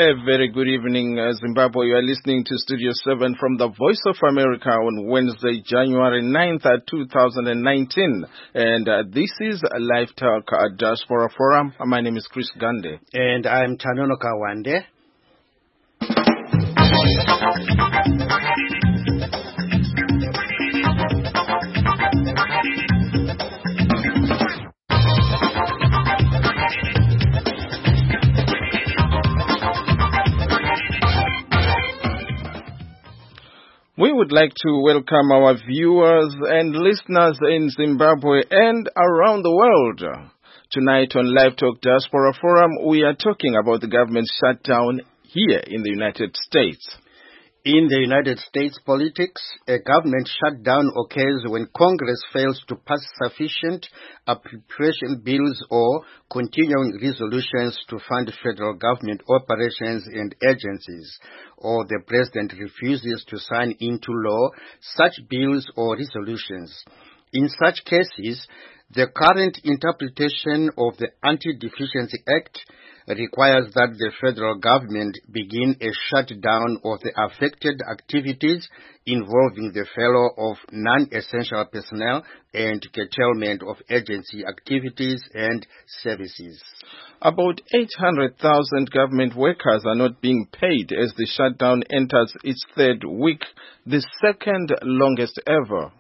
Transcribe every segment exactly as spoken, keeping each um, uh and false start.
A very good evening, uh, Zimbabwe. You are listening to Studio seven from the Voice of America on Wednesday, January ninth, uh, two thousand nineteen. And uh, this is a Live Talk at Diaspora Forum. My name is Chris Gande. And I'm Tanono Kawande. We would like to welcome our viewers and listeners in Zimbabwe and around the world. Tonight on Live Talk Diaspora Forum, we are talking about the government shutdown here in the United States. In the United States politics, a government shutdown occurs when Congress fails to pass sufficient appropriation bills or continuing resolutions to fund federal government operations and agencies, or the president refuses to sign into law such bills or resolutions. In such cases, the current interpretation of the Anti-Deficiency Act requires that the federal government begin a shutdown of the affected activities involving the furlough of non-essential personnel and curtailment of agency activities and services. About eight hundred thousand government workers are not being paid as the shutdown enters its third week, the second longest ever.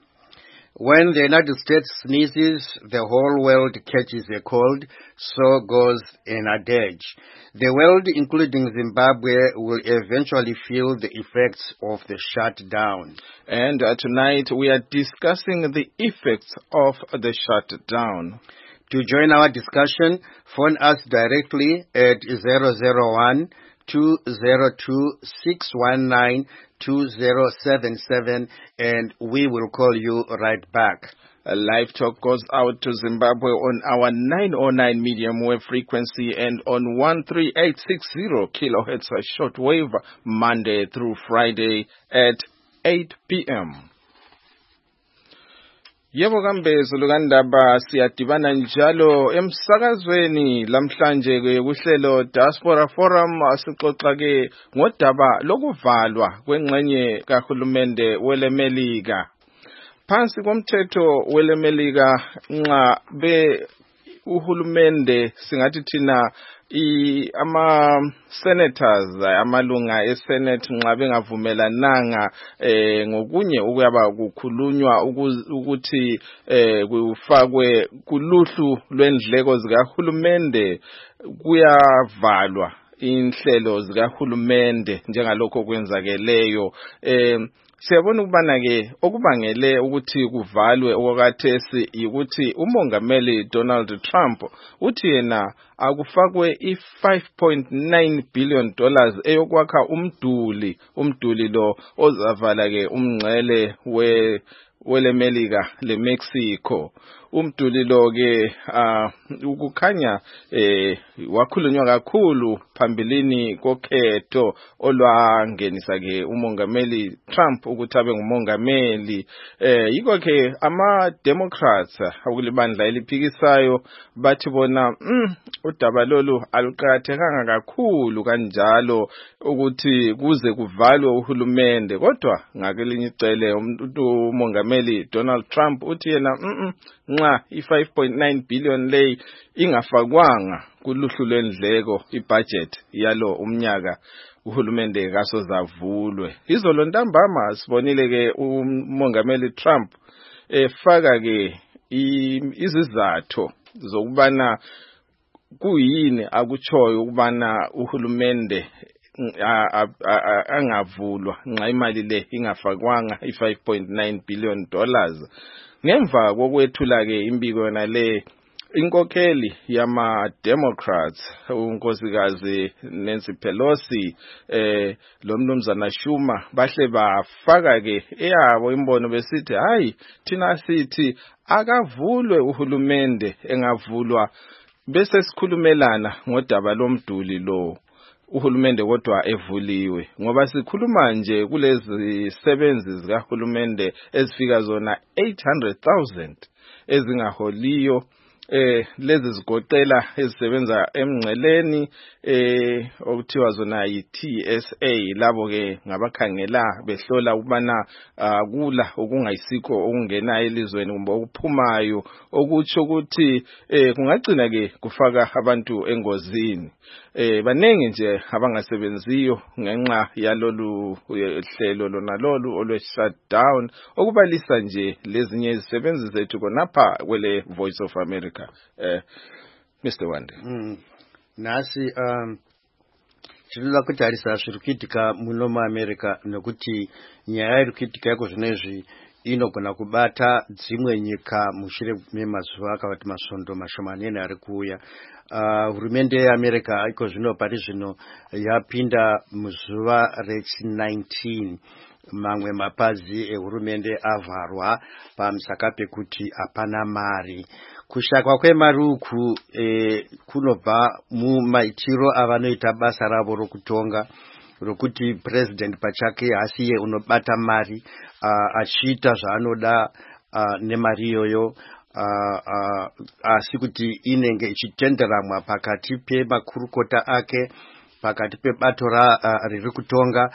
When the United States sneezes, the whole world catches a cold, so goes an adage. The world, including Zimbabwe, will eventually feel the effects of the shutdown. And uh, tonight we are discussing the effects of the shutdown. To join our discussion, phone us directly at zero zero one, two zero two, six one nine, two zero seven seven, and we will call you right back. A Live Talk goes out to Zimbabwe on our nine oh nine medium wave frequency and on one three eight six zero kilohertz shortwave Monday through Friday at eight p.m. Yebo kambe zulukandaba siyadibana njalo emsakazweni lamhlanje ke kuhlelo Diaspora Forum asixoxa ke ngodaba lokuvalwa kwengxenye kahulumende welemelika. Phansi komthetho welemelika nxa be uhulumende singathi thina I ama senators amalunga eSenate nxa bengavumelananga eh ngokunye ukuyaba kukhulunywa ukuthi eh kufakwe kuluhlu lwendleko zikahulumende kuyavalwa inhlelo zikahulumende njengalokho kwenzakeleyo eh siyabona ukubana ke okubangele ukuthi kuvalwe okwakathesi ukuthi umongameli Donald Trump uthi yena akufakwe i five point nine billion dollars eyokwakha umduli umduli lo ozavala ke umngcele we welemelika leMexico. Umduli lo ke ukukhanya eh wakhulunywa kakhulu phambilini kokhetho olwangenisa ke umongameli Trump ukuthi abe ngumongameli. Eh yiko ke ama Democrats akulibandla eliphikisayo bathi bona mm, udaba lolu aluqakathekanga kakhulu kanjalo ukuthi kuze kuvalwe uhulumende, kodwa ngakelinye icele umongameli Donald Trump uthi yena mm nxa i five point nine billion lay ingafakwanga kuluhlu lwendleko ibudget yalo umnyaka uhulumende kasozavulwe. Izolo ntambama sibonile ke umongameli Trump efaka ke izizathu zokubana kuyini akutshoyo ukubana uhulumende angavulwa nxa imali le ingafakwanga i five point nine billion dollars. Ngemva kokwethula ke imbiko yona le inkokheli yama Democrats unkosikazi Nancy Pelosi eh lo mnumzana Schumer bahle bafaka ke eyabo imbono besithi hayi thina sithi akavulwe uhulumende engavulwa bese sikhulumelana ngodaba lomduli lo uhulumende kodwa evuliwe, ngoba sikhuluma nje kulezi sebenzi zikahulumende ezifika zona eight hundred thousand ezingaholiyo eh lezi zigoqela ezisebenza emngceleni eh okuthiwa zona yi-T S A labo ke ngabakhangela behlola ubana akula okungayisikho okungena elizweni kumbe okuphumayo okutsho ukuthi eh kungagcina ke kufaka abantu engozini. Eh baningi nje abangasebenziyo ngenxa yalolu hlelo lona lolu olwe shutdown okubalisa nje lezinye izisebenzi zethu konapha kwele Voice of America. eh Mister Wande. Mm. Nasi um chinoda kutarisa zviri kuitika muno muAmerica nokuti nyaya iri kuitika iko zvinezvi inogona kubata dzimwe nyika mushure memazuva akavati masondo mashomanene ari kuuya. Uh, hurumende yeAmerica iko zvino pari zvino yapinda muzuva rechi nineteen. Mamwe mapazi ehurumende avharwa pamusaka pekuti hapana mari. Kushakwa kwemari uku e, kunobva mumaitiro avanoita basa ravo rokutonga rokuti president pachake hasiye unobata mari uh, achiita zvaanoda uh, nemari iyoyo uh, uh, asi kuti inenge ichitenderamwa pakati pemakurukota ake, pakati pebato ra uh, riri kutonga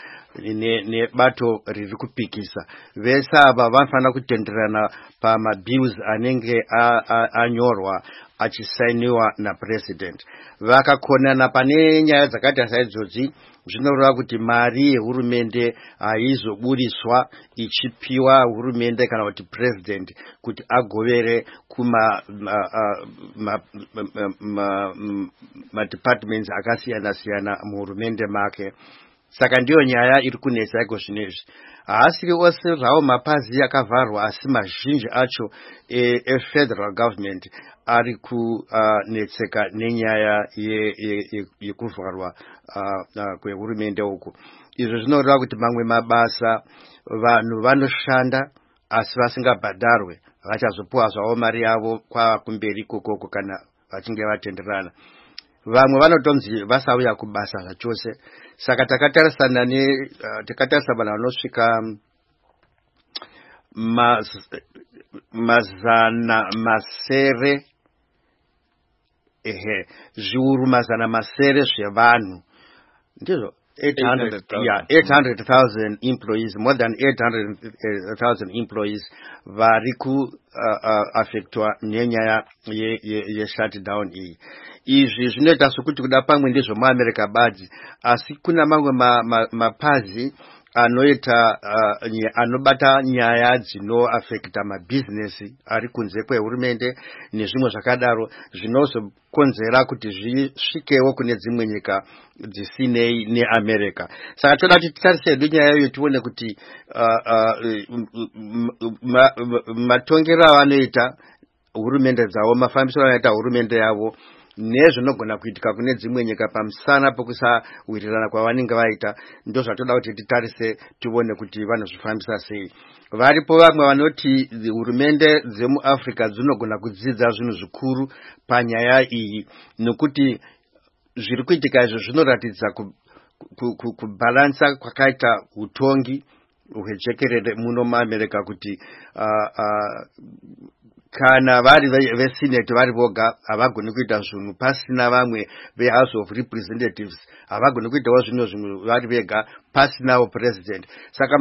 nebato ne riri kupikisa. Vese ava vanofana kutenderana pamabills anenge anyorwa achisainiwa napresident. Vakakonana pane nyaya dzakaita saizodzi zvinoreva kuti mari yehurumende haizoburiswa ichipiwa hurumende kana kuti president kuti agovere kuma ma, ma, ma, ma, ma departments akasiyana siyana muhurumende make. Saka ndiyo nyaya iri kunetsa iko zvinezvi. Haasiri ose zvawo mapazi akavharwa asi mazhinji acho e, e federal government ari kunetseka uh, nenyaya yekuvharwa uh, uh, kwehurumende uku. Izvo zvinoreva kuti mamwe mabasa vanhu vanoshanda asi vasingabhadharwe vachazopuwa zvawo mari yavo kwakumberi kokoko kana vachinge vatenderana. Vamwe vanotonzi vasauya kubasa zvachose. Saka takatarisana ne uh, takatarisa vanhu vanosvika maz, mazana masere ehe zviuru mazana masere zvevanhu ndizvo eight hundred thousand employees, more than eight hundred thousand employees vari ku uh, uh, affectwa nenyaya ye, ye, ye shutdown iyi. Izvi zvinoita sokuti kuda pamwe ndizvo muAmerica badzi, asi kuna mamwe mapazi ma anoita uh, nye, anobata nyaya dzino affecta mabusiness ari kunze kwehurumende nezvimwe zvakadaro zvinozokonzera kuti zvisvikewo kune dzimwe nyika dzisinei neAmerica. Saka toda kuti titarise nyaya iyo tione kuti uh, uh, matongero avanoita hurumende dzavo, mafambisiro anoita hurumende yavo nezvinogona kuitika kune dzimwe nyika pamusana pokusawirirana kwavanenge vaita, ndo zvatoda kuti titarise tione kuti vanozvifambisa sei. Varipo vamwe vanoti hurumende dzemuAfrica dzinogona kudzidza zvinhu zvikuru panyaya iyi, nokuti zviri kuitika izvo zvinoratidza kubalansa kwakaita utongi hwejekerere muno muAmerica kuti uh, uh, kana vari vesenate vari voga havagoni kuita zvinhu pasina vamwe vehouse of representatives, havagoni kuitawo zvino zvimwe vari vega pasinawo president. Saka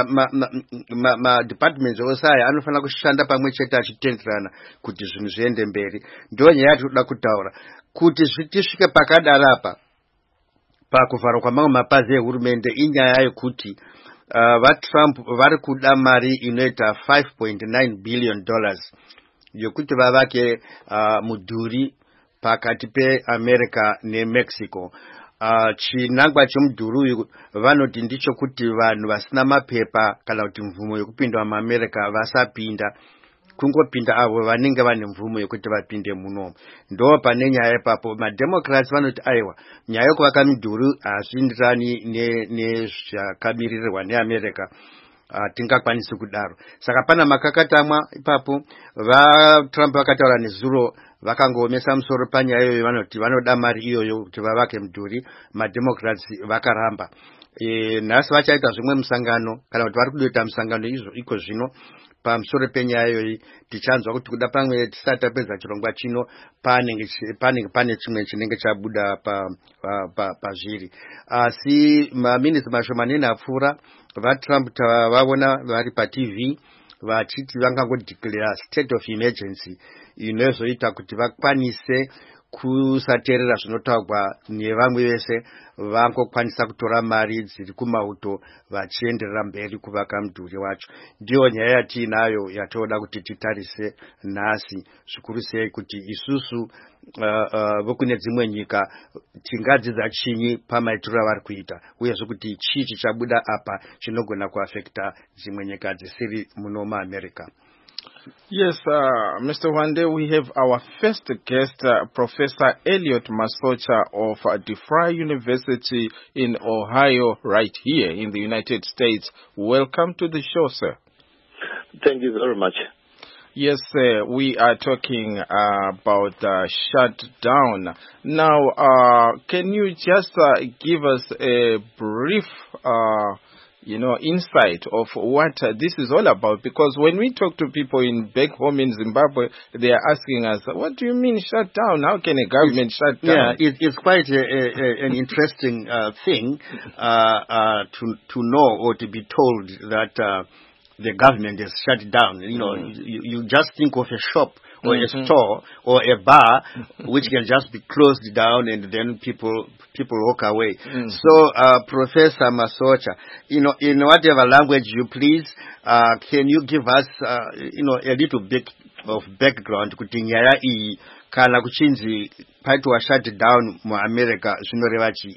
madepartments ma, ma, ma ose aya anofanira kushanda pamwe chete achitenderana kuti zvinhu zviende mberi. Ndo nyaya yatinoda kutaura kuti tisvike pakadaro apa pakuvharwa kwamamwe mapazi ehurumende inyaya yekuti uh, vaTrump vari kuda mari inoita five point nine billion dollars yokuti vavake uh, mudhuri pakati peAmerica neMexico. Uh, chinangwa chemudhuri uyu vanoti ndicho kuti vanhu vasina mapepa kana kuti mvumo yekupinda muAmerica vasapinda, kungopinda avo vanenge vane mvumo yekuti vapinde muno. Ndo pane nyaya ipapo maDemocrats vanoti aiwa, nyaya yekuvaka midhuri hazviindirani nezvakamirirwa neAmerica. Uh, tingakwanisi kudaro. Saka pana makakatamwa ipapo vaTrump vakataura nezuro vakangoomesa musoro panyaya iyoyo, vanoti vanoda mari iyoyo kuti vavake mudhuri, maDemocrats vakaramba. e nasi vachaita zvimwe musangano kana kuti vari kudoita musangano izvo iko zvino pamusoro penyaya iyoyi tichanzwa kuti kuda pamwe tisati tapedza chirongwa chino panenge panenge pane chimwe chinenge chabuda pa pazviri pa, asi maminitsi mashomanene apfuura vaTrump tavaona vari paTV vachiti vangangodeclare state of emergency inozoita kuti vakwanise kusateerera zvinotaurwa nevamwe vese vangokwanisa kutora mari dziri kumauto vachienderera mberi kuvaka mudhuri wacho. Ndiyo nyaya yatiinayo yatoda kuti titarise nhasi, zvikuru sei kuti isusu vokune dzimwe nyika tingadzidza chinyi pamaitiro avari kuita, uyezve kuti chii chichabuda apa chinogona kuafekta dzimwe nyika dzisiri muno muAmerica. Yes, uh, Mister Wande, we have our first guest, uh, Professor Elliot Masocha of uh, DeFry University in Ohio, right here in the United States. Welcome to the show, sir. Thank you very much. Yes, uh, we are talking uh, about uh, shutdown. Now, uh, can you just uh, give us a brief uh you know, insight of what uh, this is all about? Because when we talk to people in back home in Zimbabwe, they are asking us, what do you mean shut down? How can a government it's, shut down? Yeah, it, it's quite a, a, an interesting uh, thing uh, uh, to, to know or to be told that uh, the government is shut down. You know, mm. you, you just think of a shop or mm-hmm. a store or a bar which can just be closed down and then people people walk away. Mm. So, uh, Professor Masocha, you know, in whatever language you please, uh, can you give us, uh, you know, a little bit of background kuti nyaya iyi kana kuchinzi paitwa shut down mu America zvinoreva chii?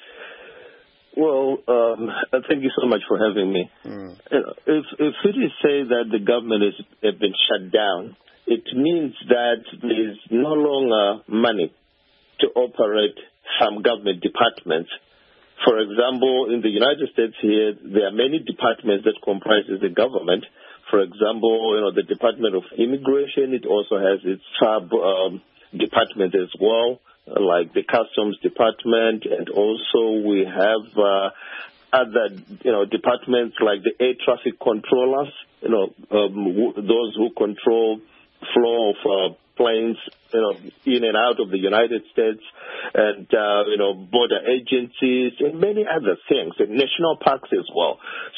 Well, um, thank you so much for having me. Mm. If if it is say that the government has, has been shut down, it means that there is no longer money to operate some government departments. For example, in the United States here, there are many departments that comprises the government. For example, you know, the Department of Immigration, it also has its sub um, department as well, like the Customs Department, and also we have uh, other, you know, departments like the air traffic controllers, you know, um, w- those who control flow of uh, planes, you know, in and out of the United States, and uh, you know, border agencies and many other things, and national parks as well.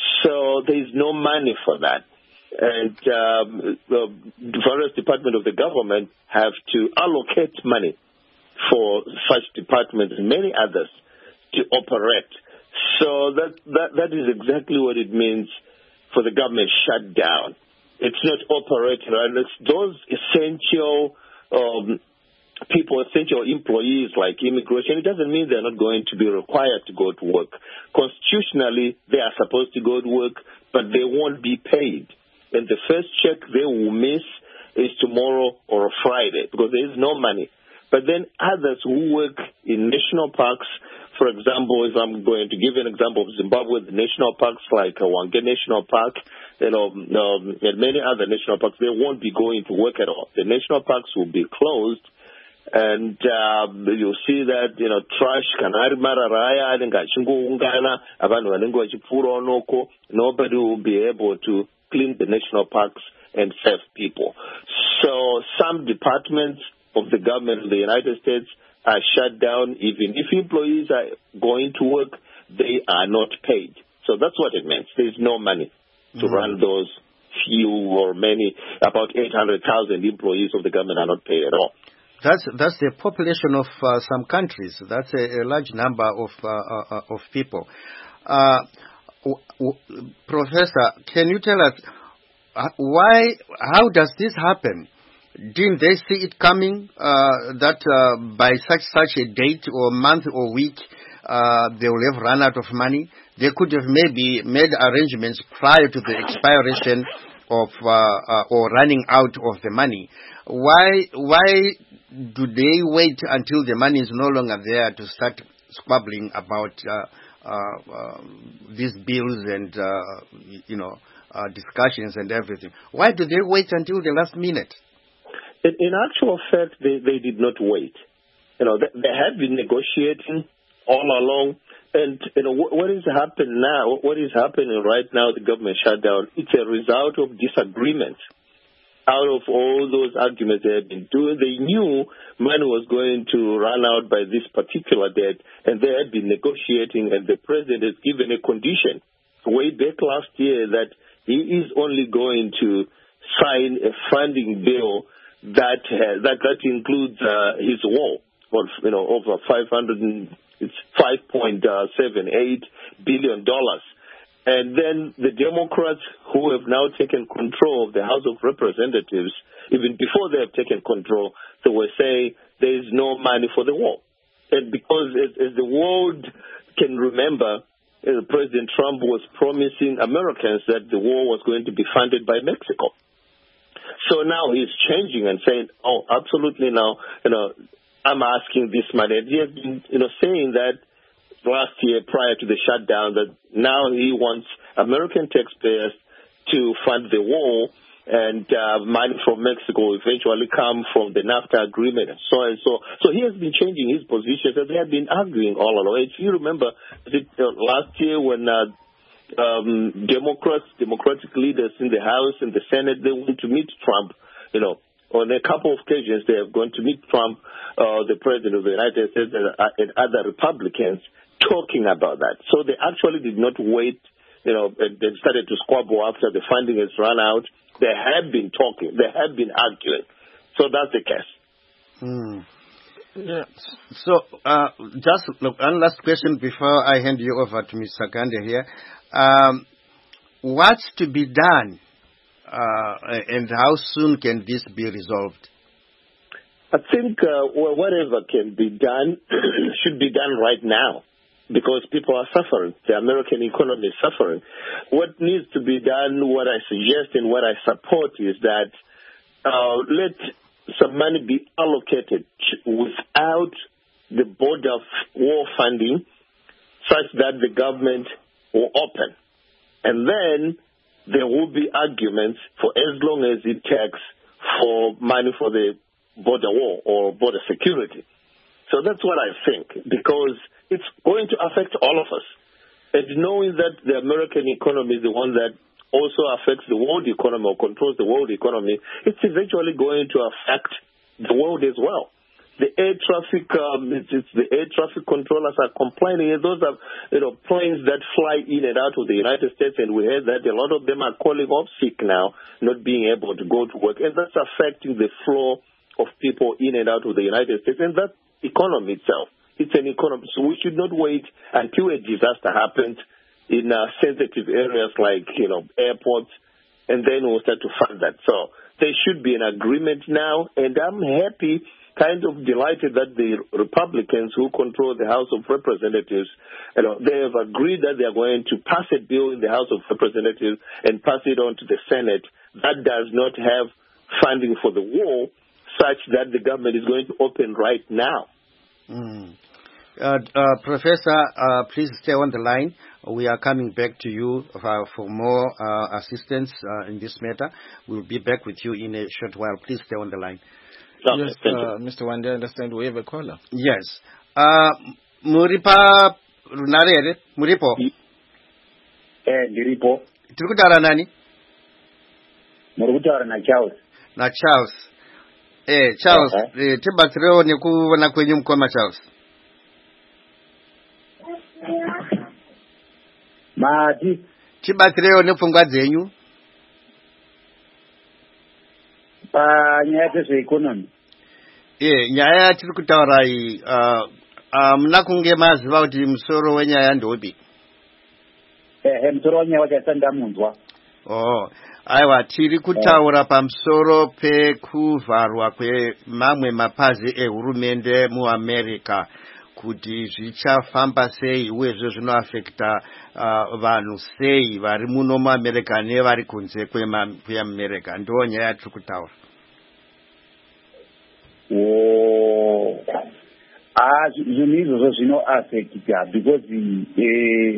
So there is no money for that, and um, the various departments of the government have to allocate money for such departments and many others to operate. So that that that is exactly what it means for the government shut down. It's not operating, and it's those essential um, people, essential employees like immigration. It doesn't mean they're not going to be required to go to work. Constitutionally, they are supposed to go to work, but they won't be paid. And the first check they will miss is tomorrow or Friday because there is no money. But then others who work in national parks, for example, if I'm going to give you an example of Zimbabwe, the national parks like Hwange National Park, you know, um, and many other national parks, they won't be going to work at all. The national parks will be closed, and uh, you'll see that, you know, trash kanari mararaya ngachingoungana abantu vanenge vachipfuura noko, nobody will be able to clean the national parks and serve people. So some departments of the government of the United States are shut down. Even if employees are going to work, they are not paid. So that's what it means. There's no money to mm-hmm. run those few or many, about eight hundred thousand employees of the government are not paid at all. That's that's the population of uh, some countries. That's a, a large number of uh, uh, of people. Uh, w- w- Professor, can you tell us uh, why? How does this happen? Didn't they see it coming uh, that uh, by such such a date or month or week uh, they will have run out of money? They could have maybe made arrangements prior to the expiration of uh, uh, or running out of the money. Why why do they wait until the money is no longer there to start squabbling about uh, uh, uh, these bills and uh, you know uh, discussions and everything? Why do they wait until the last minute? In, in actual fact, they, they did not wait. You know, they, they had been negotiating all along. And you know what, what is happening now? What is happening right now? The government shutdown. It's a result of disagreement. Out of all those arguments they had been doing, they knew money was going to run out by this particular date, and they had been negotiating. And the president has given a condition way back last year that he is only going to sign a funding bill that uh, that that includes uh, his wall, or you know, over five hundred. And, It's five point seven eight billion dollars. And then the Democrats, who have now taken control of the House of Representatives, even before they have taken control, they were saying there is no money for the wall. And because as, as the world can remember, uh, President Trump was promising Americans that the war was going to be funded by Mexico. So now he's changing and saying, oh, absolutely now, you know, I'm asking this money. And he has been, you know, saying that last year prior to the shutdown, that now he wants American taxpayers to fund the wall, and uh, money from Mexico eventually come from the NAFTA agreement and so on and so. So he has been changing his position, and they have been arguing all along. If you remember, the, uh, last year when uh, um, Democrats, Democratic leaders in the House and the Senate, they went to meet Trump, you know, on a couple of occasions, they have gone to meet Trump, uh, the president of the United States, and, uh, and other Republicans talking about that. So they actually did not wait, you know, they started to squabble after the funding has run out. They have been talking. They have been arguing. So that's the case. Mm. Yeah. So uh, just look, one last question before I hand you over to Mister Gande here. Um, what's to be done? Uh, and how soon can this be resolved? I think uh, well, whatever can be done should be done right now, because people are suffering. The American economy is suffering. What needs to be done, what I suggest and what I support, is that uh, let some money be allocated without the border war funding, such that the government will open. And then there will be arguments for as long as it takes for money for the border wall or border security. So that's what I think, because it's going to affect all of us. And knowing that the American economy is the one that also affects the world economy or controls the world economy, it's eventually going to affect the world as well. The air traffic, um, it's, it's the air traffic controllers are complaining. And those are, you know, planes that fly in and out of the United States, and we heard that a lot of them are calling off sick now, not being able to go to work, and that's affecting the flow of people in and out of the United States, and that economy itself. It's an economy, so we should not wait until a disaster happens in uh, sensitive areas like, you know, airports, and then we'll start to fund that. So there should be an agreement now, and I'm happy, kind of delighted that the Republicans who control the House of Representatives, you know, they have agreed that they are going to pass a bill in the House of Representatives and pass it on to the Senate that does not have funding for the war, such that the government is going to open right now. Mm. Uh, uh, Professor, uh, please stay on the line. We are coming back to you for, for more uh, assistance uh, in this matter. We'll be back with you in a short while. Please stay on the line. Okay, yes, uh, Mister Wande, I understand we have a caller. Yes. Uh, Muripa Runarere, Muripo. Eh, Muripo. Turkutara nani? Murukutara na Charles. Na Charles. Eh, Charles, okay. eh, tibatreo ni kuona kwenye mkoma Charles. Mati. Tibatreo ni fungwa zenyu. Pa nyaya za economy. Eh, nyaya tiri kutaura iyi uh, uh, mnakunge maziva kuti musoro wenyaya ndobi. Eh, musoro wenyaya wakasanda munzwa. Oh, aiwa tiri kutaura eh. pamusoro pekuvharwa kwemamwe mapazi ehurumende muAmerica kuti zvichafamba sei uye zvinoafekta uh, vanhu sei vari muno muAmerica nevari kunze kweAmerica. Ndo nyaya yatiri kutaura. Oh, ah, zvinhu izvozvo zvinoafekta because eh,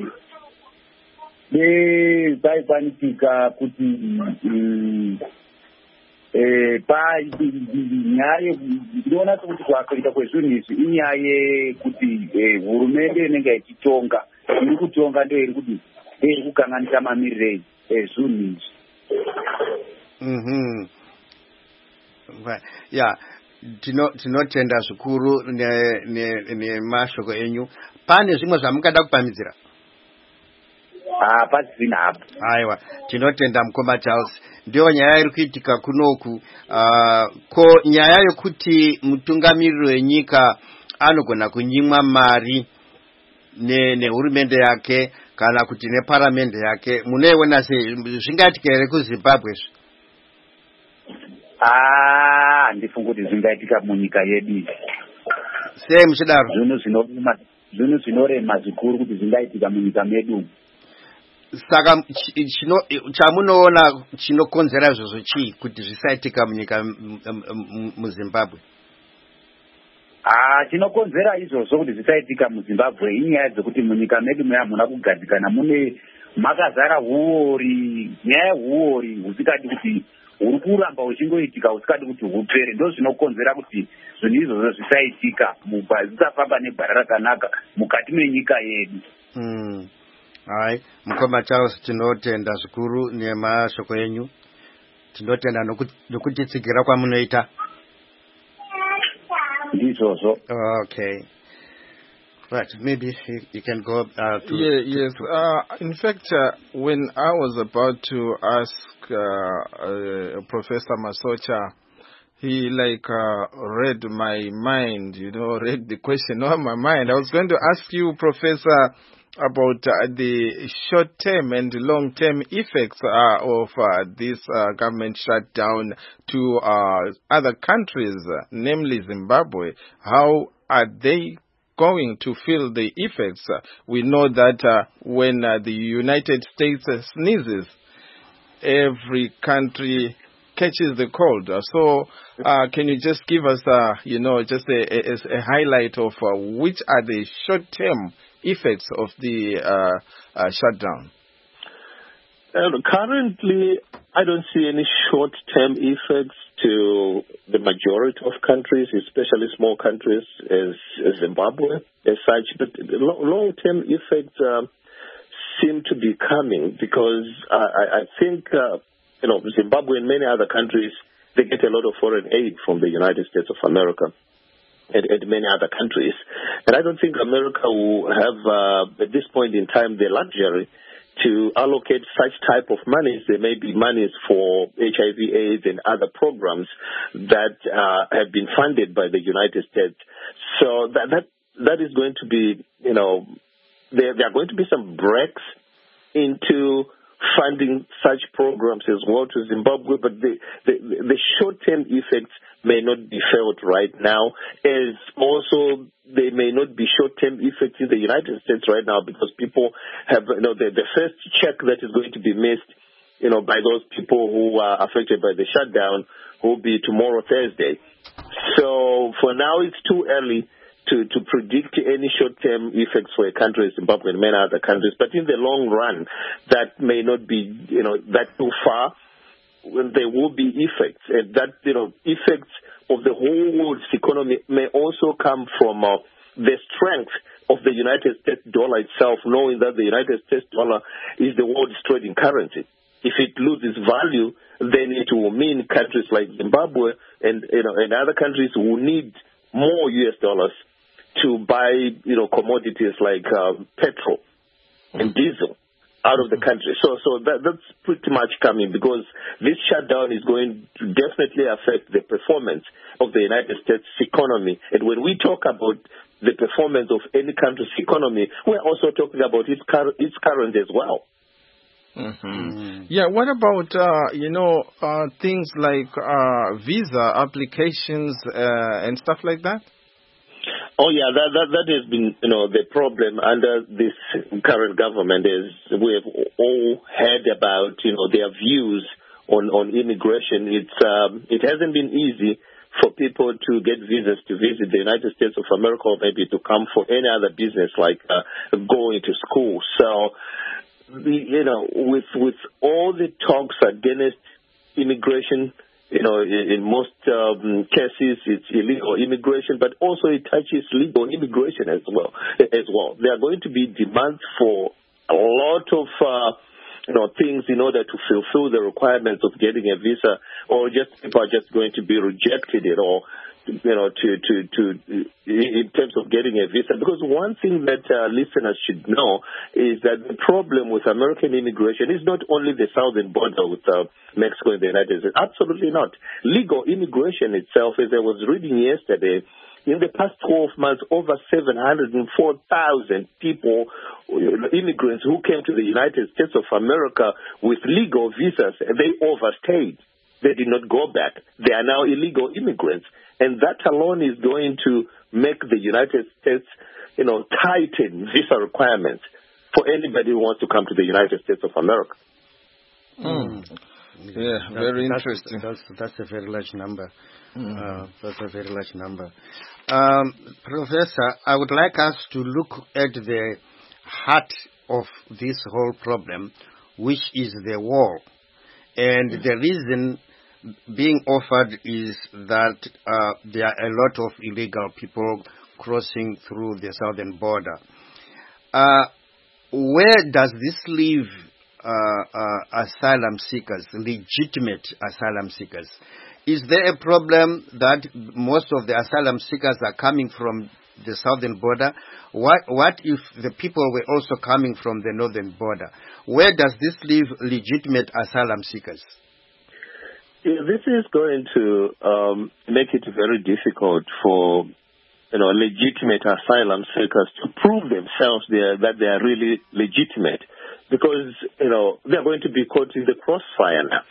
eh, paikwanisika kuti um, eh panyaya ndinoona kuti kwakuita kwezvinhu izvi inyaya yekuti hurumende inenge ichitonga iri kutonga ndoiri kuti iri kukanganisa mamiriro ezvinhu izvi. Mhm. Yeah, tinotenda zvikuru nemashoko enyu. Pane zvimwe zvamungada kupamidzira? Ah, pasina hapo. Aiwa, tinotenda Mukoma Charles. Ndio nyaya iri kuitika kunoku. Uh, ko nyaya yokuti mutungamiriri wenyika anogona kunyimwa mari ne nehurumende yake kana kuti neparamende yake, munoiona sei? Zvingaitika here kuZimbabwe? Ah, ndifunga kuti zvingaitika munyika yedu. Sei muchidaro? Zvinhu zvinorema, zvinhu zvinorema zvikuru kuti zvingaitika munyika medu. Saka chino chamunoona chinokonzera izvozvo chii kuti zvisaitika munyika muZimbabwe? Ah, chinokonzera izvozvo kuti zvisaitika muZimbabwe inyaya dzekuti munyika medu hamuna kugadzikana, mune makazara huori, nyaya huori husikadi kuti huri kuramba huchingoitika husikadi kuti hupere. Ndo zvinokonzera kuti zvinhu izvozvo zvisaitika, zvisafamba negwara rakanaka mukati menyika yedu. Mm. Hai, Mukoma Charles, tinotenda zvikuru nemashoko enyu. Tinotenda nokutitsigira kwamunoita. Ndizvozvo. Okay. Right, maybe you can go uh, to... Yeah, yes. Uh, in fact, uh, when I was about to ask uh, uh, Professor Masocha, he like uh, read my mind, you know, read the question on my mind. I was going to ask you, Professor, about uh, the short-term and long-term effects uh, of uh, this uh, government shutdown to uh, other countries, uh, namely Zimbabwe. How are they going to feel the effects? Uh, we know that uh, when uh, the United States uh, sneezes, every country catches the cold. Uh, so uh, can you just give us, uh, you know, just a, a, a highlight of uh, which are the short-term effects of the uh, uh, shutdown? Uh, currently, I don't see any short-term effects to the majority of countries, especially small countries as, as Zimbabwe as such. But the long-term effects uh, seem to be coming because I, I think, uh, you know, Zimbabwe and many other countries, they get a lot of foreign aid from the United States of America and, and many other countries. And I don't think America will have, uh, at this point in time, the luxury to allocate such type of monies. There may be monies for H I V AIDS and other programs that uh, have been funded by the United States. So that that, that is going to be, you know, there, there are going to be some breaks into funding such programs as well to Zimbabwe, but the, the, the short-term effects may not be felt right now, as also there may not be short-term effects in the United States right now because people have, you know, the, the first check that is going to be missed, you know, by those people who are affected by the shutdown will be tomorrow, Thursday. So for now, it's too early to, to predict any short-term effects for a country, Zimbabwe and many other countries. But in the long run, that may not be, you know, that too far. There will be effects, and that, you know, effects of the whole world's economy may also come from uh, the strength of the United States dollar itself, knowing that the United States dollar is the world's trading currency. If it loses value, then it will mean countries like Zimbabwe and, you know, and other countries will need more U S dollars to buy, you know, commodities like uh, petrol and diesel out of the country. So so that, that's pretty much coming because this shutdown is going to definitely affect the performance of the United States economy. And when we talk about the performance of any country's economy, we're also talking about its, cur- its current as well. Mm-hmm. Mm. Yeah, what about, uh, you know, uh, things like uh, visa applications uh, and stuff like that? Oh, yeah, that, that that has been, you know, the problem under this current government is we have all heard about, you know, their views on, on immigration. It's um, it hasn't been easy for people to get visas to visit the United States of America or maybe to come for any other business like uh, going to school. So, you know, with with all the talks against immigration You know, in, in most um, cases, it's illegal immigration, but also it touches legal immigration as well. As well, there are going to be demands for a lot of, uh, you know, things in order to fulfill the requirements of getting a visa, or just people are just going to be rejected at all. You know, to, to, to, in terms of getting a visa. Because one thing that uh, listeners should know is that the problem with American immigration is not only the southern border with uh, Mexico and the United States. Absolutely not. Legal immigration itself, as I was reading yesterday, in the past twelve months, over seven hundred four thousand people, immigrants who came to the United States of America with legal visas, they overstayed. They did not go back. They are now illegal immigrants. And that alone is going to make the United States, you know, tighten visa requirements for anybody who wants to come to the United States of America. Mm. Yeah, that, very that's, interesting. That's, that's a very large number. Mm. Uh, that's a very large number. Um, Professor, I would like us to look at the heart of this whole problem, which is the war. And mm. the reason being offered is that uh, there are a lot of illegal people crossing through the southern border. Uh, where does this leave uh, uh, asylum seekers, legitimate asylum seekers? Is there a problem that most of the asylum seekers are coming from the southern border? What, what if the people were also coming from the northern border? Where does this leave legitimate asylum seekers? Yeah, this is going to um, make it very difficult for, you know, legitimate asylum seekers to prove themselves there, that they are really legitimate, because, you know, they're going to be caught in the crossfire now,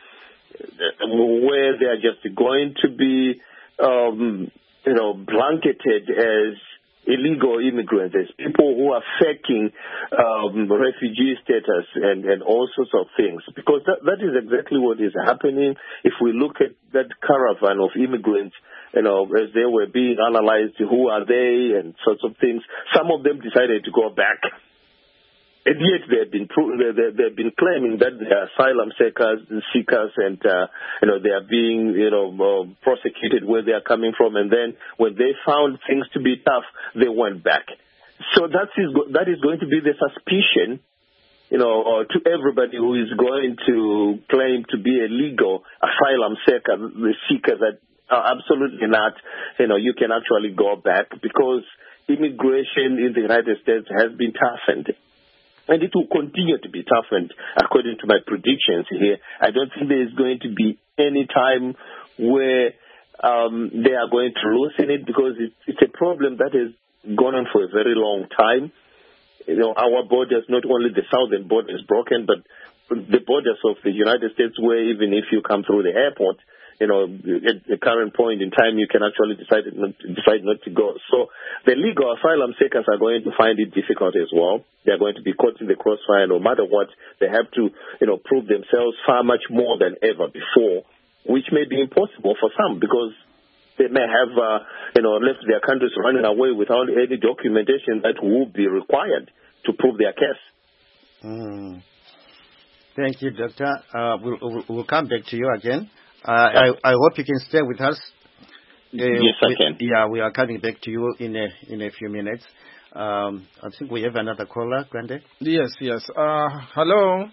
where they are just going to be, um, you know, blanketed as illegal immigrants, as people who are faking um, refugee status and, and all sorts of things. Because that, that is exactly what is happening. If we look at that caravan of immigrants, you know, as they were being analyzed, who are they and sorts of things, some of them decided to go back. And yet they've been they've been claiming that they are asylum seekers, seekers, and uh, you know they are being you know uh, prosecuted where they are coming from. And then when they found things to be tough, they went back. So that is that is going to be the suspicion, you know, uh, to everybody who is going to claim to be a legal asylum seeker, the seeker that are absolutely not. You know, you can actually go back because immigration in the United States has been toughened. And it will continue to be toughened, according to my predictions here. I don't think there is going to be any time where um, they are going to loosen it, because it's, it's a problem that has gone on for a very long time. You know, our borders, not only the southern border is broken, but the borders of the United States, where even if you come through the airport, you know, at the current point in time, you can actually decide not, decide not to go. So the legal asylum seekers are going to find it difficult as well. They're going to be caught in the crossfire no matter what. They have to, you know, prove themselves far much more than ever before, which may be impossible for some, because they may have, uh, you know, left their countries running away without any documentation that will be required to prove their case. Mm. Thank you, Doctor. Uh, we'll, we'll, we'll come back to you again. Uh, I, I hope you can stay with us. Uh, yes, I we, can. Yeah, we are coming back to you in a in a few minutes. Um, I think we have another caller, Grande. Yes, yes. Uh, hello.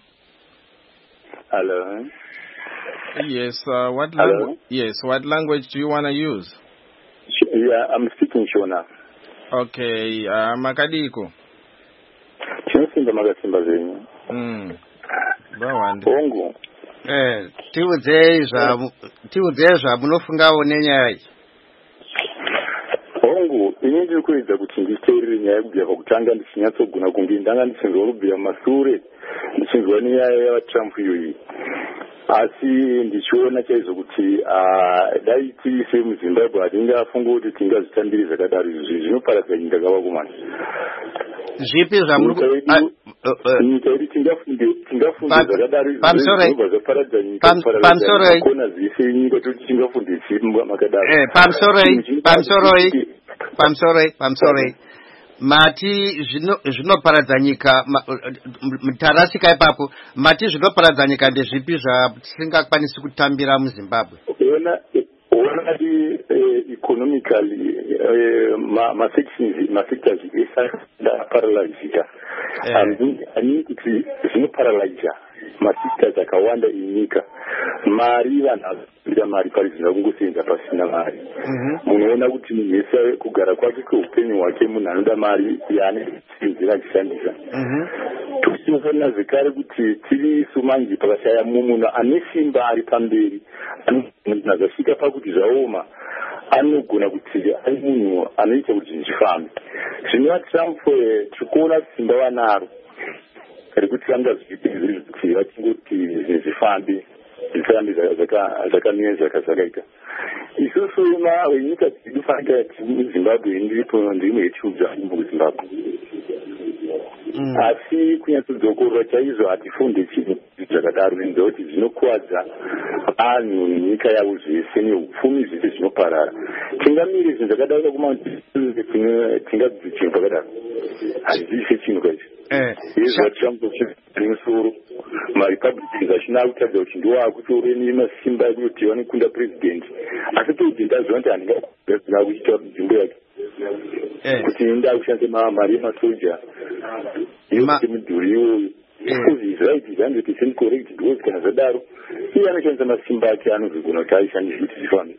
Hello. Yes. Uh, what language? Yes. What language do you want to use? Yeah, I'm speaking Shona. Okay. Uh, Makadiko. Chinosimba magasimba zenyu. Mm. Bawande. Bongo. Eh, tiudze zva tiudze zva munofungawo nenyaya iyi. Bongo, ini ndiri kuedza kuti nditeerere nyaya yekubvira pakutanga ndichinyatsogona kunge ndanga ndichinzwa kubvira mashure ndichinzwa nenyaya yaTrump iyoyi. Asi ndichiona chaizvo kuti dai tiri semuZimbabwe hatingafunga kuti tingazvitambiri zvakadaro. Izvi zvinoparadza nyika kavakomana. Zvipi zvamuri nyika iri tingafunde zvakadaro zvinobva zvaparadza nyika pamusoro kona zvese nyika toti tingafunde zvipi makadaro. Eh, pamusoro pamusoro pamusoro pamusoro mati zvinoparadza nyika mutarasika ipapo mati zvinoparadza nyika ndezvipi zvatisingakwanisi kutambira muZimbabwe? ona ona di economically ma sections ma sectors isa da paralyzika and ani kuti zvino paralyze ma sectors akawanda inyika mari vanhu mari parizira kungosenza pasina mari munoona kuti munhu wese kugara kwake kweupenyu hwake munhu anoda mari yaane kusinzira achishandisa tinofanira zvekare kuti tiri sumanji pakashaya munhu ane simba ari pamberi anogona zvasvika pakuti zvaoma anogona kuti ari munhu anoita kuti zvifambe zvino Trump tikuona simba vanaro rekuti anga zviri kuti vachingoti zvifambe zvisambi zvakamira zvakazvakaita isusu venyika tinofanira kuti muzimbabwe ndiripo ndimwe yechiudza muzimbabwe asi kunyatsodzokora chaizvo hatifunde chinhu zvakadaro nenzva kuti zvinokuwadza vanhu nyika yavo zvese neupfumi zvese zvinoparara tingamire zvinhu zvakadaro kumatingadzidze chinhu zvakadaro handiise chinhu kwacho izvatishambomusoro marepublicans achina kutaridza kuti ndovakutori nemasimba ekuti vanokunda president asi president aziva kuti handingaa kuchita nzvimbo yake kuti nda kushandisa mari yemasoja yokuti midhuri iwoyo kuzviisraiti one hundred percent correct because kana zvadaro iye anoshandisa masimba ake anozogona kuti aishandise kuti zvifambe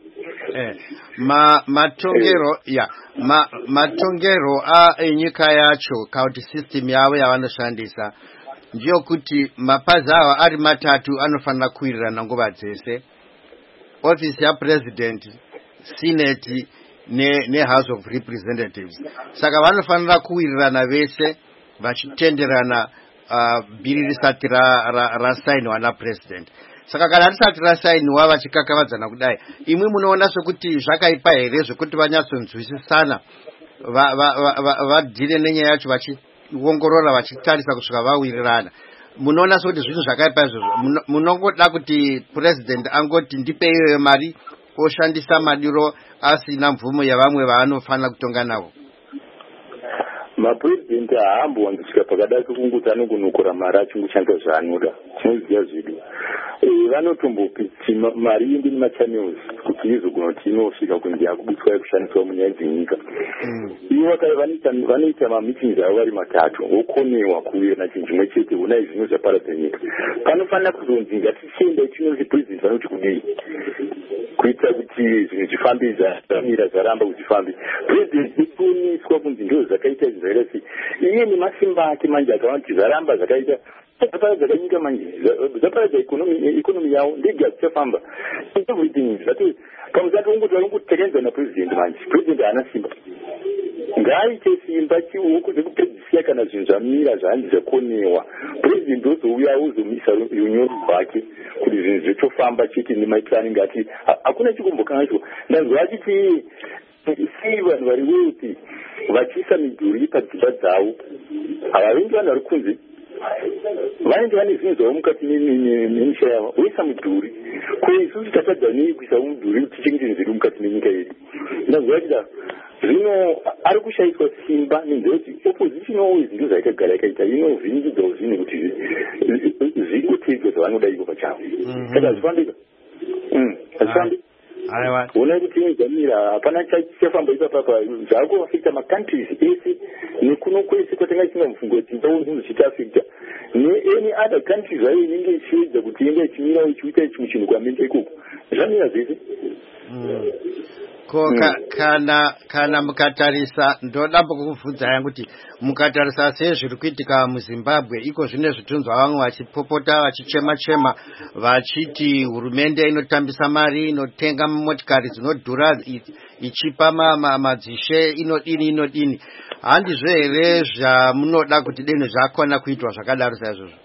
matongero ya matongero enyika yacho county system yavo yavanoshandisa ndiyo kuti mapazi ava ari matatu anofanira kuwirirana nguva dzese office yapresident senate nehouse of representatives saka vanofanira kuwirirana vese vachitenderana bhiri risati rasainwa napresident saka kana risati rasainwa vachikakavadzana kudai imwe munoona sekuti zvakaipa here zvekuti vanyatsonzwisisana vadhire nenyaya yacho vachiongorora vachitarisa kusvika vawirirana munoona sekuti zvinhu zvakaipa izvozvo munongoda kuti president angoti ndipe iyoyo mari oshandisa madiro asina mvumo yavamwe vaanofanira kutonga navo mapresident haambowanzisvika pakadai kekungoti anongonokora mari achingoshandisa zvaanoda tinoziva zvedu vanotombopiti mari indi nemachannels kuti izogona kuti inosvika kunzi yakubutswa yekushandiswa munyaya dzenyika ivo vanoita mameetings avo vari matatu wokonewa kuwirirana chinhu chimwe chete ona izvino zvaparadza nyika panofanira kuzonzi ngatichienda chinoti president vanoti kudei kuitira kuti zvinhu zvifambe zvamira zvaramba kuti zvifambe president ikuoniswa kunzi ndo zvakaita zvairasi iye nemasimba ake manje akaona kuti zvaramba zvakaita zvaparadza kanyika manje zvaparadza ikonomi yavo ndege hadzichafamba everything zvati pamusati wongoti vari kutekenza napresident manje president haana simba ngaaite simba chiuko dzekupedzisira kana zvinhu zvamira zvahandi zvakonewa president ozouya uzomisa runyoro rwake kuti zvinhu zvichofamba chete nemaiplaning ati hakuna chikumbokangacho ndanzwa achiti sei vanhu vari weuti vachiisa midhuri padzimba dzavo havavendi vanhu vari kunze vanenge vane zvinhu zvavo mukati memisha yavo oisa mudhuri ko isusu tatadza nei kuisa mudhuri kuti tichengete nzedu mukati menyika yedu ndanzwa achida zvino ari kushayiswa simba nenzva kuti opposition always ndo zvaikagara yakaita inovhiringidzawo zvinhu kuti zvingotedzwa zvavanoda iko pachavo saka hazvifambika hazvifambi ona kuti inozamira hapana chafamba ipapapa zvakuafecta macountries ese nekuno kwese kwatinga isinga mufungo kuti ndaunzvinhu zvichiafecta neany other countries vayo inenge ichiedza kuti inge ichimirawo ichiita chimwe chinhu kuamerica ikoko zvamira zvese ko kana kana mukatarisa ndodambo kukubvunza yangu kuti mukatarisa sei zviri kuitika muZimbabwe iko zvine zvitunzwa vamwe vachipopota vachichema chema vachiti hurumende inotambisa mari inotenga motikari dzinodhura ichipa madzishe inodini inodini handizvo here zvamunoda kuti deni zvakona kuitwa zvakadaro saizvozvo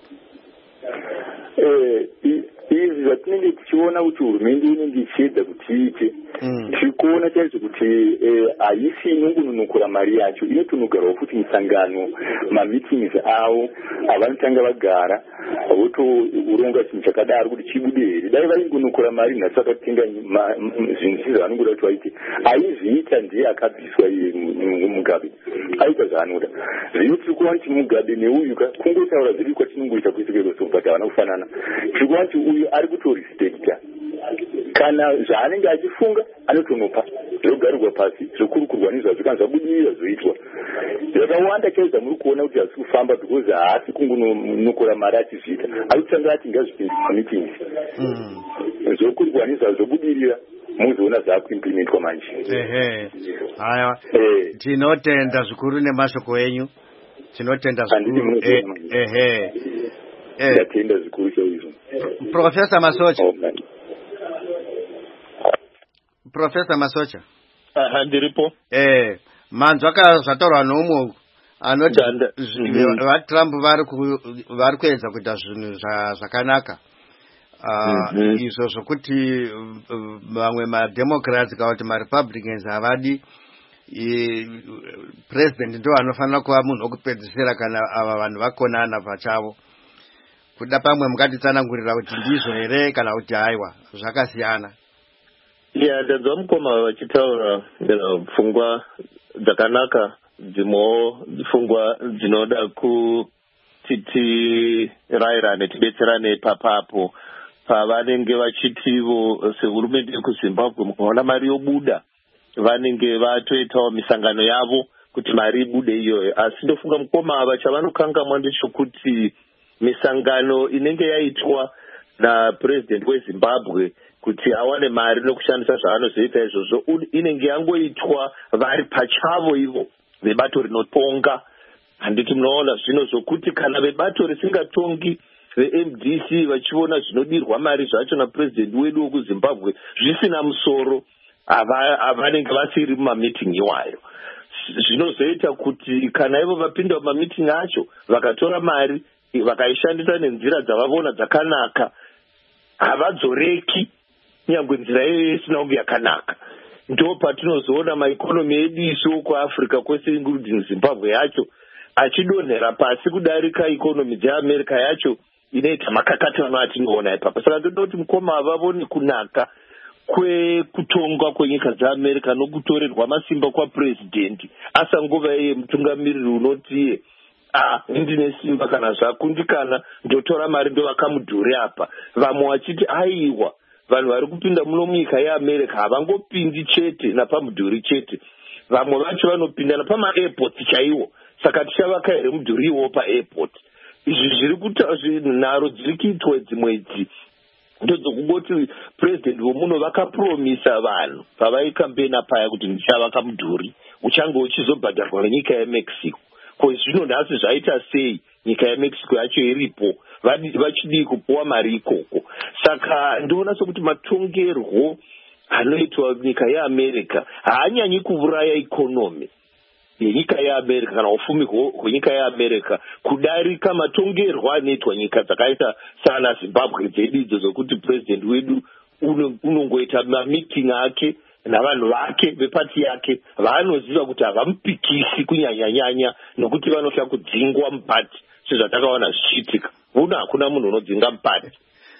izvi zvatinenge tichiona kuti hurumende inenge ichiedza kuti iite tirikuona chaizvo kuti haisi inongononokora mari yacho inotonogarawo futi misangano mameetings avo avanotanga vagara votoronga chinhu chakadaro kuti chibude here dai vaingonokora mari nhasi vakatenga zvinhu si zvavanongoda kuti vaite aizviita ndiye akabviswa iye mugabe aita zvaanoda zvino tiri kuona kuti mugabe neuyu kungotaura zviri kwatinongoita kwese kweroso but havana kufanana tiri kuona kuti uyu ari kutorespecta kana zvaanenge achifunga anotonopa zvogarirwa pasi zvokurukurwa nezvazvikanza budirira zvoitwa zvakawanda chaizva muri kuona kuti hasi kufamba because haasi kungonokora mari achizviita ari kutanga ati ngazvipindi pamitingi zvokurukurwa nezvazvobudirira muzoona zvaakuimplementwa manje. Ehe, haya tinotenda zvikuru nemashoko enyu, tinotenda zvikuru. Ehe, ndatenda zvikuru chaizvo. Professor Masocha. Professor Masocha. Aha, ndiripo. Eh, manzwa zvataurwa nomwe anoti vaTrump vari kuedza kuita zvinhu zvakanaka. Uh, izvo zvokuti vamwe mademocrats kana kuti marepublicans havadi president ndo anofanira kuva munhu wokupedzisira kana ava vanhu vakonana pachavo. Kuda pamwe mukatitsanangurira kuti ndizvo here kana kuti haiwa zvakasiyana. Yeah, ndanzwa mukoma vachitaura pfungwa dzakanaka, dzimwewo pfungwa dzinoda kuti tirairane tidetserane papapo pavanenge vachitivo sehurumende yekuZimbabwe mukaona mari yobuda vanenge vatoitawo misangano yavo kuti mari ibude iyoyo. Asi ndofunga mukoma ava chavanokangamwa ndechekuti misangano inenge yaitwa napresident weZimbabwe kuti awane mari nokushandisa zvaanozoita izvozvo inenge yangoitwa vari pachavo ivo vebato rinotonga. Handiti munoona zvino zvokuti kana vebato risingatongi ve-M D C vachiona zvinodirwa mari zvacho napresident wedu wekuZimbabwe zvisina musoro, avanenge vasiri mumamitingi iwayo. Zvinozoita kuti kana ivo vapinda mumamitingi acho vakatora mari vakaishandisa nenzira dzavavona dzakanaka havadzoreki nyangwe nzira iyoyo isina kunge yakanaka. Ndo patinozoona maikonomi edu isu kuAfrica kwese including Zimbabwe yacho achidonhera pasi kudarika ikonomi dzeAmerica yacho inoita makakatano atinoona ipapa. Saka ndoda kuti mukoma vavone kunaka kwekutongwa kwenyika dzeAmerica nokutorerwa masimba kwapresidenti asangova iye mutungamiriri unoti ah ndine simba kana zvakundikana ndotora mari ndovakamudhuri apa. Vamwe vachiti aiwa vanhu vari kupinda muno munyika yeAmerica havangopindi chete napamudhuri chete, vamwe vacho vanopinda napama-airport chaiwo. Saka tichavaka here mudhuri iwo pa-airport. Izvi zviri kuita zvinharo dziri kuitwa dzimwe idzi ndedzokungoti president vomuno vakapromisa vanhu pavaikambena paya kuti ndichavaka mudhuri uchange uchizobhadharwa nenyika yeMexico. Ko zvino nhasi zvaita sei nyika yeMexico yacho iripo vachidii kupuwa mari ikoko. Saka ndoona sokuti matongerwo anoitwa nyika yeAmerica haanyanyi kuuraya ikonomi yenyika yeAmerica kana ufumi hwenyika yeAmerica kudarika matongerwo anoitwa nyika dzakaita sana Zimbabwe dzedu idzo zokuti president wedu unongoita mamitingi ake navanhu vake vepati yake vaanoziva kuti havamupikisi kunyanyanyanya nokuti vanotya kudzingwa mupati sezvatakaona zvichiitika. Uno hakuna munhu unodzinga mupati.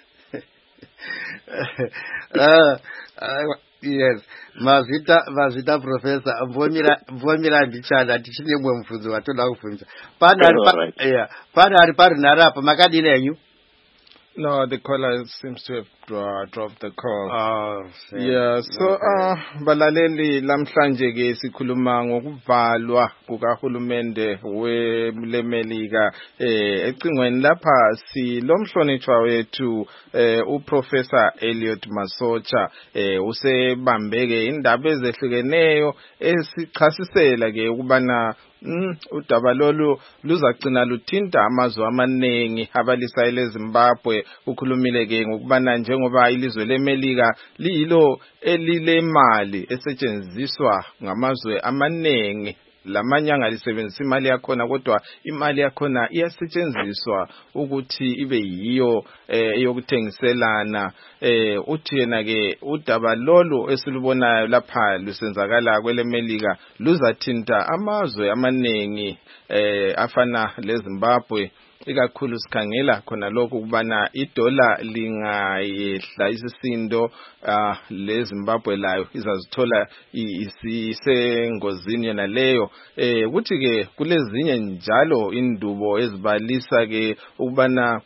uh, uh, yes, mazita mazita professor mbomira mbomira ndichana tichine mwe mfunzo watoda kufunza pana ari pa, yeah pana ari parinara apa makadini enyu. No, the caller seems to have uh, dropped the call. Oh, yeah, so uh balaleli lamhlanje ke sikhuluma ngokuvalwa kukahulumende weMelika eh ecingweni lapha si lomhlonishwa wethu eh uProfessor Elliot Masocha eh usebambeke indaba ezehlukeneyo esichasisela ke ukubana Mm, udaba lolu luzagcina luthinta amazwe amaningi abalisayile eZimbabwe. Ukhulumile ke ngokubana njengoba ilizwe leMelika liyilo elilemali esetshenziswa ngamazwe amaningi, lamanyanga lisebenzisa imali yakhona kodwa imali yakhona iyasetshenziswa ukuthi ibe yiyo eyokuthengiselana. eh uthi yena ke udaba lolu esilubonayo lapha lusenzakala kweleMelika luzathinta amazwe amaningi eh afana leZimbabwe, ikakhulu sikhangela khona lokho kubana idola lingayehla isisindo uh, leZimbabwe layo izazithola isengozini yona leyo. eh ukuthi ke kulezinye njalo indubo ezibalisa ke ukubana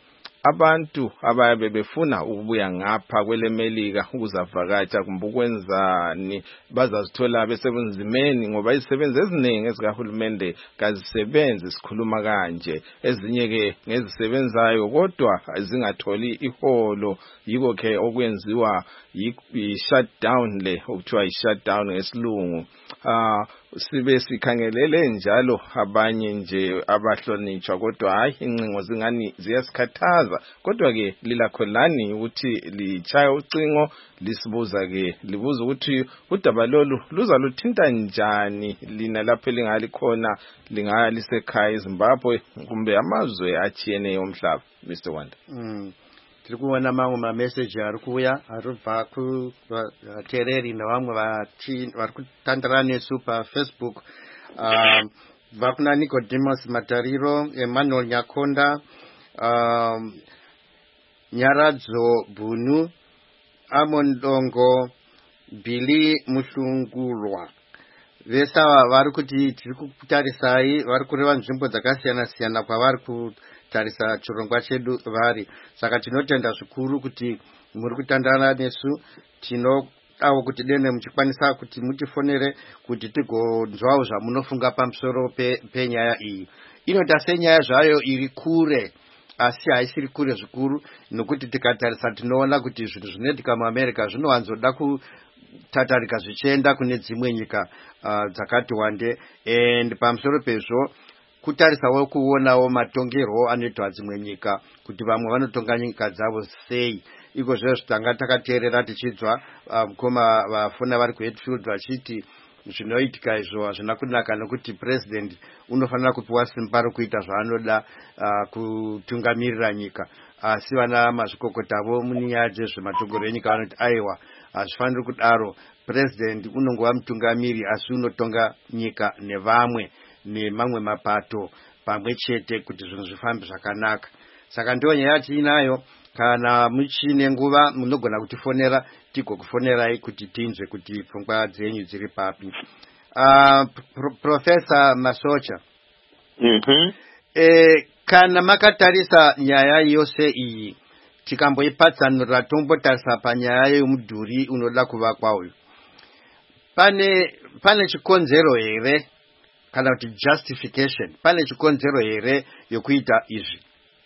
abantu abayabe befuna ukubuya ngapha kwelemelika ukuzavakatsha kumbe ukwenzani bazazithola besebenzimeni ngoba izisebenzi eziningi ezikahulumende kazisebenzi sikhuluma kanje ezinye ke ngezisebenzayo kodwa zingatholi iholo yiko ke okwenziwa yi-shutdown le okuthiwa yi-shutdown ngesilungu. Ah sibe sikhangelele njalo abanye nje abahlonitshwa kodwa hayi incingo zingani ziyasikhathaza kodwa ke lilakholani ukuthi lichaya ucingo lisibuza ke libuza ukuthi udaba lolu luza luthinta njani lina lapho lingali khona lingalisekhaya eZimbabwe kumbe amazwe athiyene omhlaba. Mister Wanda. Mm. Tiri kuona mamwe ma message ari kuuya aribva ku vateereri nevamwe vari kutandara nesu paFacebook. Um, bva kuna Nicodemus Matariro, Emmanuel Nyakonda, um, Nyaradzo Bunu, Amon Dongo, Billy Mushungulwa. Vese ava vari kuti tiri kutarisai vari kureva nzvimbo dzakasiyana siyana kwavari kutarisa chirongwa chedu vari. Saka tinotenda zvikuru kuti muri kutandana nesu. Tinodawo kuti dene muchikwanisa kuti mutifonere kuti tigonzwawo zvamunofunga pamusoro penyaya iyi. Inoita senyaya zvayo iri kure asi haisiri kure zvikuru nokuti tikatarisa tinoona kuti zvinhu zvinoitika muAmerica zvinowanzoda ku tatarika zvichienda kune dzimwe nyika uh, dzakati wande. And pamusoro pezvo kutarisawo kuonawo matongerwo anoitwa dzimwe nyika kuti vamwe vanotonga nyika dzavo sei. Iko zvezvo tanga takateerera tichidzwa mukoma uh, vafuna vari kuHatfield vachiti zvinoitika izvo hazvina kunaka nokuti president unofanira kupiwa simba rokuita zvaanoda uh, kutungamirira nyika. Asi vana mazvikokotavo munyaya dzezvematongero enyika vanoti aiwa hazvifaniri kudaro, president unongova mutungamiri asi unotonga nyika nevamwe nemamwe mapato pamwe chete kuti zvinhu zvifambe zvakanaka. Saka ndiyo nyaya tiinayo. Kana muchine nguva munogona kutifonera tigokufonerai kuti tinzwe kuti pfungwa dzenyu dziri papi. Uh, pro Professor Masocha. Mhm. Eh, kana makatarisa nyaya yose iyi tikamboipatsanura tombotarisa panyaya yomudhuri unoda kuvakwa uyu, pane pane chikonzero here kana kuti justification, pane chikonzero here yokuita izvi?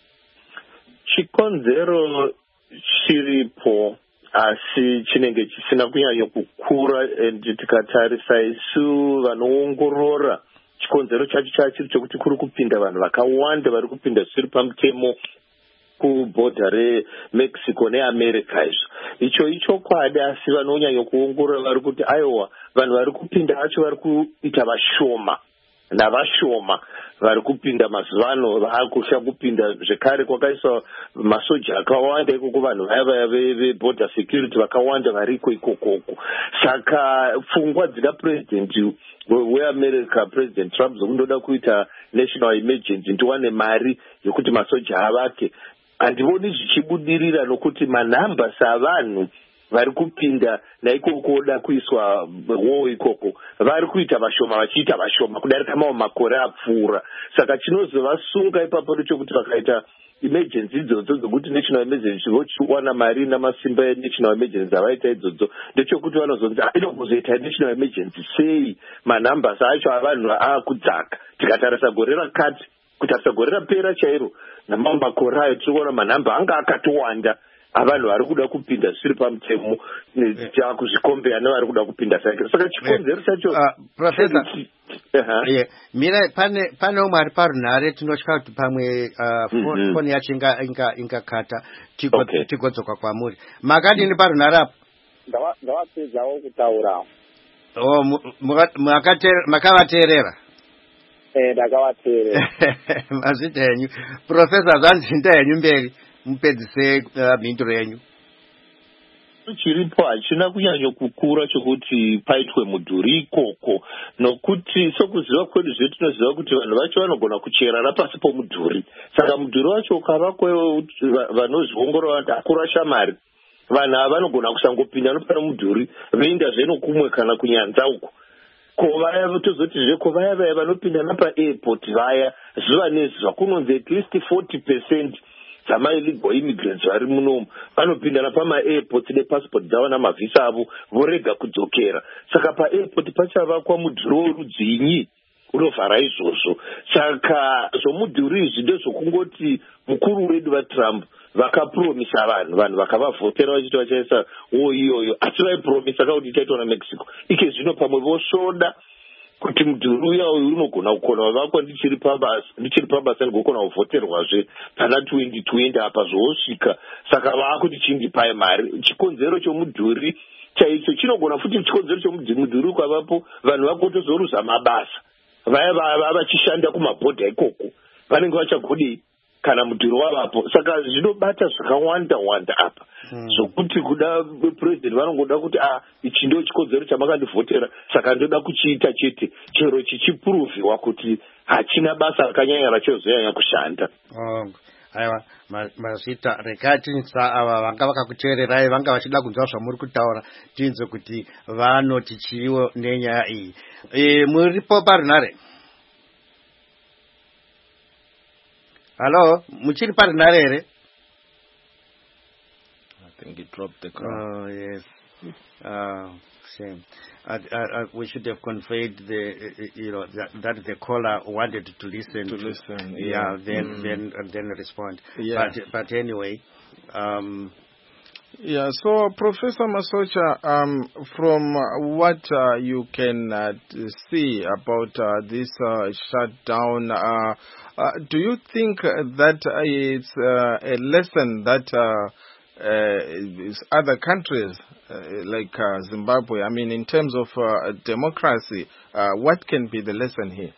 Chikonzero chiripo asi chinenge chisina kunyanya kukura. Tikatarisa isu vanoongorora chikonzero chacho chachiri chokuti kuri kupinda vanhu vakawanda vari kupinda zvisiri pamutemo kubhodha reMexico neAmerica. Izvo icho ichokwadi asi vanonyanya kuongorora vari kuti aiwa vanhu vari kupinda acho vari kuita vashoma navashoma vari kupinda mazuva ano vaakusha kupinda zvekare. Kwakaiswa masoja akawanda ikoko, vanhu vaya vaya veborder security vakawanda variko ikokoko. Saka pfungwa dzina president weAmerica, President Trump, zokundoda kuita national emergency ndiwane mari yokuti masoja avake, handivoni zvichibudirira nokuti manhambasi avanhu vari kupinda naikoko da kuiswa war ikoko vari kuita vashoma vachiita vashoma kudarika mamwe makore apfuura. Saka chinozovasunga ipapo ndechokuti vakaita emergency idzodzo dzokuti national emergency vochiwana mari namasimba enational emergency avaita idzodzo, ndechokuti vanozonzi inokuzoita national emergency sei manhambasi acho avanhu aakudzaka. Tikatarisa gore rakati kutarisa gore rapera chairo namamwe makore ayo tiri kuona manhamba anga akatowanda avanhu vari kuda kupinda zvisiri pamutemo takuzvikombeya nevari kuda kupinda sake. Saka chikonzero chacho Professor yeah, mira pane pane umwe ari parunhare tinotya kuti pamwe foni yacho ingakata tigodzoka kwamuri. Makadini parunhare apo? Ndavapedzawo kutaura. Oh, makavateerera? Eh, ndakavateerera. Mazita henyu Professor, zvanzi nda henyu mberi mupedzise mhinduro yenyu. Chiripo hachina kunyanya kukura chokuti paitwe mudhuri ikoko, nokuti sokuziva kwedu zvedu tinoziva kuti vanhu vacho vanogona kucherana pasi pomudhuri. Saka mudhuri wacho ukavakwa vanozviongorora kuti hakurasha mari, vanhu ava vanogona kusangopinda nopana mudhuri voenda zveno kumwe kana kunyanza uko. Ko vaya tozoti zveko vaya vaya vanopinda napa airport vaya zuva nezuva kunonzi at least forty percent dzama-illegal immigrants vari munomu vanopindana pama-airport nepassport dzavo namavhisa avo vorega kudzokera. Saka pa-airport pachavakwa mudhuri worudzinyi unovhara izvozvo. Saka zvomudhuri izvi ndezvokungoti mukuru wedu vaTrump vakapuromisa vanhu vanhu vakavavhotera vachiti vachaisa wo iyoyo, asi vaipuromisa kakuti ichaitwa naMexico. Ike zvino pamwe vosvoda kuti mudhuri uya uyu unogona kukona wavakwa ndichiri pabasa ndichiri pabasa ndigokona kuvhoterwazve pana twenty twenty apa zvosvika. Saka vaakuti chindipai mari. Chikonzero chomudhuri chaicho chinogona futi chikonzero chomudhuri kwavapo vanhu vakotozoruza mabasa. Vaya vava vachishanda kumabhodha ikoko vanenge vachagodi kana mudhuri wavapo. Saka zvinobata zvakawanda wanda apa zvokuti kuda president vanongoda kuti ah ichi ndo chikonzero chamakandivhotera saka ndoda kuchiita chete chero chichipuruviwa kuti hachina basa rakanyanya rachozonyanya kushanda. Aiwa mazita rekatinsa ava vanga vakakuteererai vanga vachida kunzwa zvamuri kutaura tinzwe kuti vanoti chiiwo nenyaya iyi. E, muripo parinare? Hello, muchiri parinare here? I think it dropped the call. Oh yes. Uh, shame. Uh, uh, we should have conveyed the uh, you know that, that the caller wanted to listen to, to listen yeah, yeah. then mm. then uh, then respond yeah. but but anyway um yeah so Professor Masocha, um from uh, what uh, you can uh, see about uh, this uh, shutdown, uh, uh, do you think that it's uh, a lesson that uh, Uh, other countries uh, like uh, Zimbabwe, I mean, in terms of uh, democracy, uh, what can be the lesson here?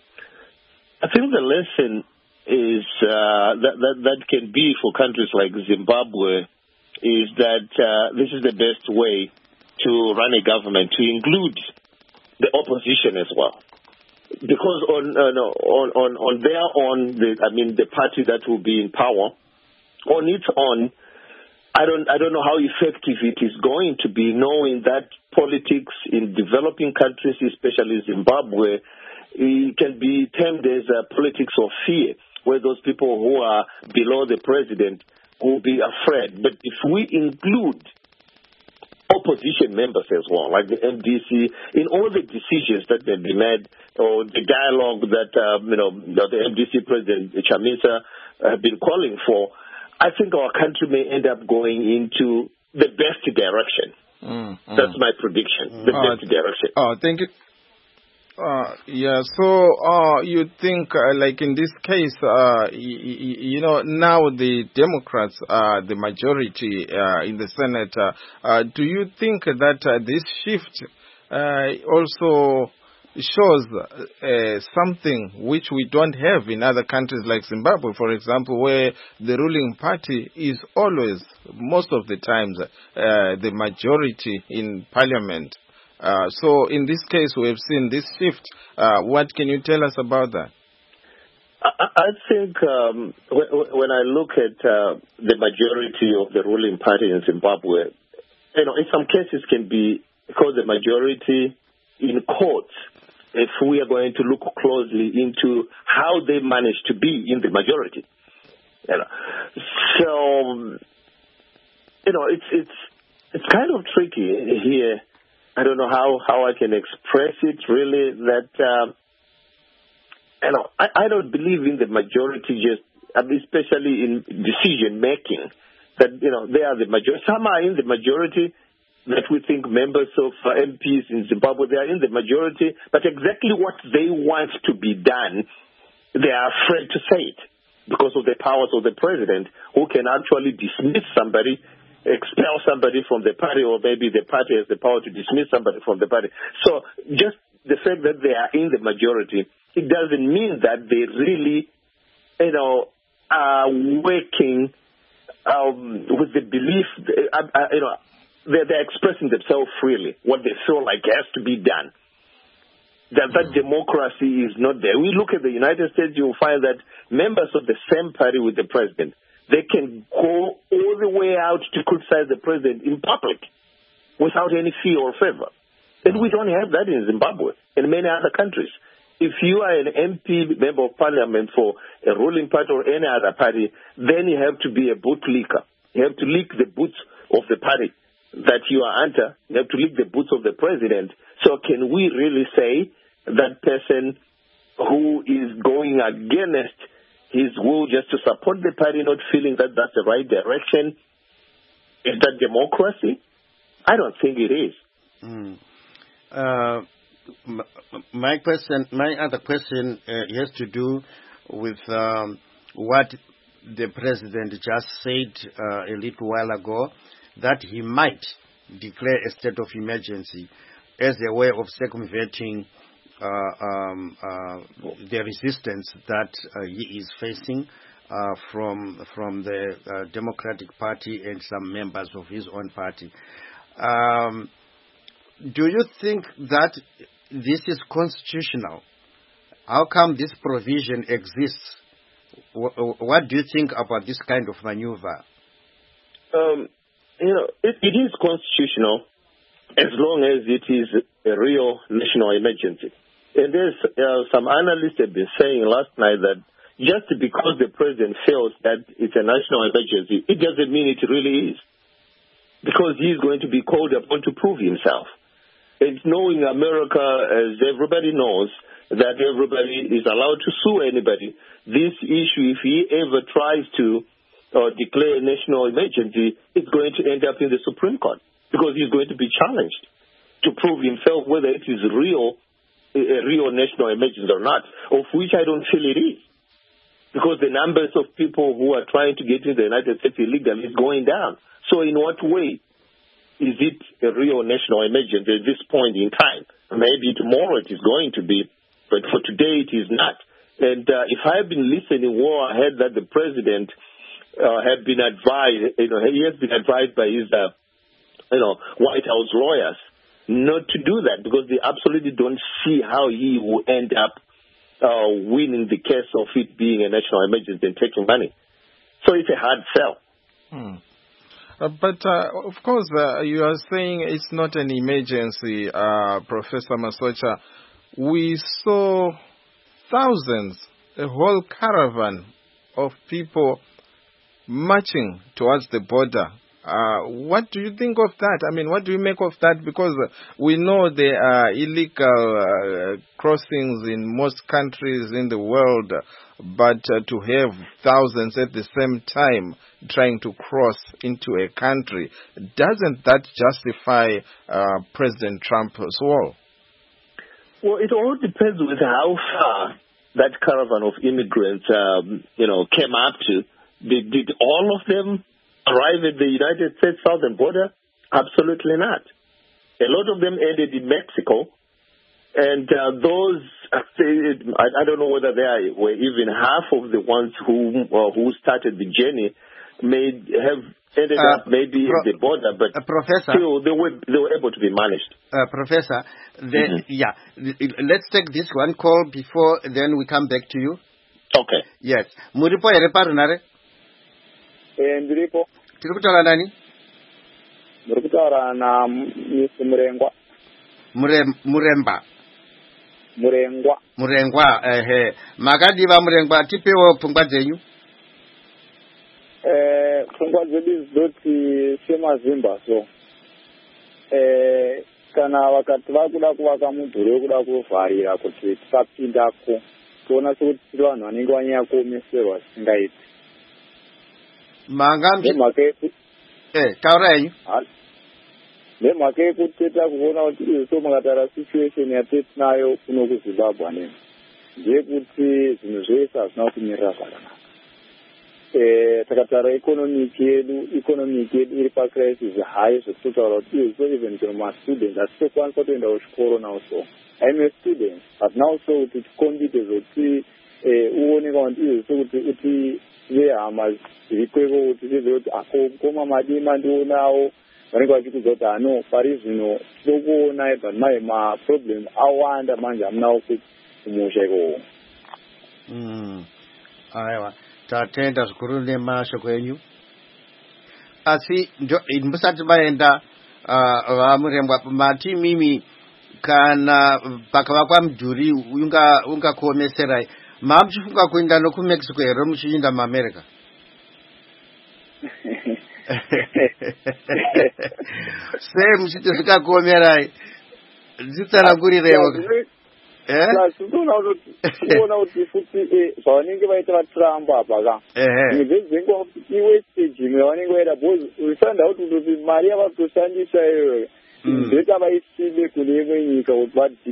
I think the lesson is uh, that, that that can be for countries like Zimbabwe is that uh, this is the best way to run a government, to include the opposition as well. Because on uh, no, on on on their own, the, I mean, the party that will be in power, on its own, I don't I don't know how effective it is going to be, knowing that politics in developing countries, especially Zimbabwe, it can be termed as a politics of fear, where those people who are below the president will be afraid. But if we include opposition members as well, like the M D C, in all the decisions that have been made, or the dialogue that uh, you know the M D C president Chamisa have been calling for, I think our country may end up going into the best direction. Mm, mm. That's my prediction, the uh, best direction. Oh, thank you. Uh, yeah, so uh, you think, uh, like in this case, uh, y- y- you know, now the Democrats are the majority uh, in the Senate. Uh, uh, do you think that uh, this shift uh, also shows uh, something which we don't have in other countries like Zimbabwe, for example, where the ruling party is always, most of the times, uh, the majority in parliament? Uh, so in this case, we have seen this shift. Uh, what can you tell us about that? I, I think um, when, when I look at uh, the majority of the ruling party in Zimbabwe, you know, in some cases can be called the majority in courts, if we are going to look closely into how they managed to be in the majority. You know. So, you know, it's it's it's kind of tricky here. I don't know how, how I can express it, really, that, um, you know, I, I don't believe in the majority just, especially in decision-making, that, you know, they are the majority. Some are in the majority that we think members of uh, M Ps in Zimbabwe, they are in the majority, but exactly what they want to be done, they are afraid to say it because of the powers of the president, who can actually dismiss somebody, expel somebody from the party, or maybe the party has the power to dismiss somebody from the party. So just the fact that they are in the majority, it doesn't mean that they really, you know, are working um, with the belief, uh, uh, you know, they're, they're expressing themselves freely, what they feel like has to be done. That that democracy is not there. We look at the United States, you'll find that members of the same party with the president, they can go all the way out to criticize the president in public without any fear or favor. And we don't have that in Zimbabwe and many other countries. If you are an M P, member of parliament for a ruling party or any other party, then you have to be a boot licker. You have to lick the boots of the party that you are under. You have to lick the boots of the president. So can we really say that person who is going against his will just to support the party, not feeling that that's the right direction, is that democracy? I don't think it is. Mm. Uh, my question, my other question uh, has to do with um, what the president just said uh, a little while ago, that he might declare a state of emergency as a way of circumventing uh, um, uh, the resistance that uh, he is facing uh, from from the uh, Democratic Party and some members of his own party. Um, do you think that this is constitutional? How come this provision exists? What do you think about this kind of maneuver? Um, you know, it, it is constitutional as long as it is a real national emergency. And there's uh, some analysts have been saying last night that just because the president feels that it's a national emergency, it doesn't mean it really is. Because he's going to be called upon to prove himself. It's knowing America, as everybody knows, that everybody is allowed to sue anybody. This issue, if he ever tries to uh, declare a national emergency, it's going to end up in the Supreme Court because he's going to be challenged to prove himself whether it is real, a real national emergency or not, of which I don't feel it is. Because the numbers of people who are trying to get into the United States illegally is going down. So in what way is it a real national emergency at this point in time? Maybe tomorrow it is going to be, but for today it is not. And uh, if I have been listening well, I heard that the president uh, had been advised, you know, he has been advised by his, uh, you know, White House lawyers not to do that because they absolutely don't see how he will end up uh, winning the case of it being a national emergency and taking money. So it's a hard sell. Hmm. Uh, but, uh, of course, uh, you are saying it's not an emergency, uh, Professor Masocha. We saw thousands, a whole caravan of people marching towards the border. Uh, what do you think of that? I mean, what do you make of that? Because uh, we know there are illegal uh, crossings in most countries in the world, but uh, to have thousands at the same time trying to cross into a country, doesn't that justify uh, President Trump as well? Well, it all depends with how far that caravan of immigrants, um, you know, came up to. Did, did all of them arrive at the United States southern border? Absolutely not. A lot of them ended in Mexico. And uh, those, I, I don't know whether they were even half of the ones who uh, who started the journey may have ended uh, up maybe pro- at the border, but uh, Professor, still they were, they were able to be managed. Uh, Professor, the, mm-hmm. yeah, let's take this one call before then we come back to you. Okay. Yes. Muripo ere parunare? Eh, ndiripo. Tiri kutaura nani? Muri kutaura na Mister Murengwa. Mure, Muremba. Murengwa. Murengwa, ehe. Makadiva Murengwa, tipewo pfungwa dzenyu? Eh, pfungwa dzedu dzinoti semazimba so. Eh, kana vakati vakuda kuvaka mudhuri wekuda kuvharira kuti tisapindako, toona sekuti tiri vanhu vanenge vanyanya kuomeserwa zvisingaiti. Mangambi eh taura yenyu nemhaka yekuteta kuona kuti izvo mukataura situation yatinayo kuno kuZimbabwe nemi ndeyekuti zvinhu zvese hazvina kumirira zvakanaka. Eh, takataura economic yedu economic yedu iri pacrisis high zvekutotaura kuti izvo even kana mastudents hatitokwanisa kutoenda kuchikoro nawo so I'm a student but now so kuti tikombite zvokuti uoneka kuti izvo kuti kuti vehama zvikweko kuti zvizive kuti akokoma madima ndionawo vanenge vachikudza kuti hano pari zvino tinokuona but mai maproblem awanda manje hamunawo kumusha ikowo. Aiwa, tatenda zvikuru nemashoko enyu. Asi musati maenda vaMurengwa mati mimi kana pakavakwa mudhuri unga ungakuomeserai. Mamuchifunga kuenda nokumexico here muchiinda muamerica? Sei muchiti zvikakuomerai? Nditsanangurirewo. Kuona kuti futi zvavanenge vaita vaTrump apa ka nedzedzenguva iwe stage imwe yavanenge vaita bhozi usanda kuti mari yavatoshandisa iyoyo ndeta vaisime kune imwe nyika kuti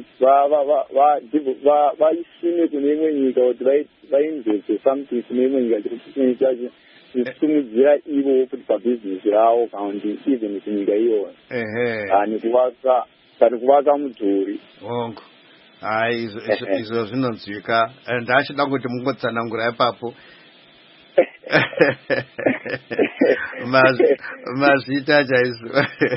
vaisime kune imwe nyika kuti vainveste something kune imwe nyika chikuti chacho zvisumudzira ivo kuti pabhizinesi ravo kana kuti even kunyika iyoyo hani kuvaka kana kuvaka mudhuri. Hai, izvo zvinonzwika. Ndachida kuti mungotsanangura ipapo. Mazita chaizvo.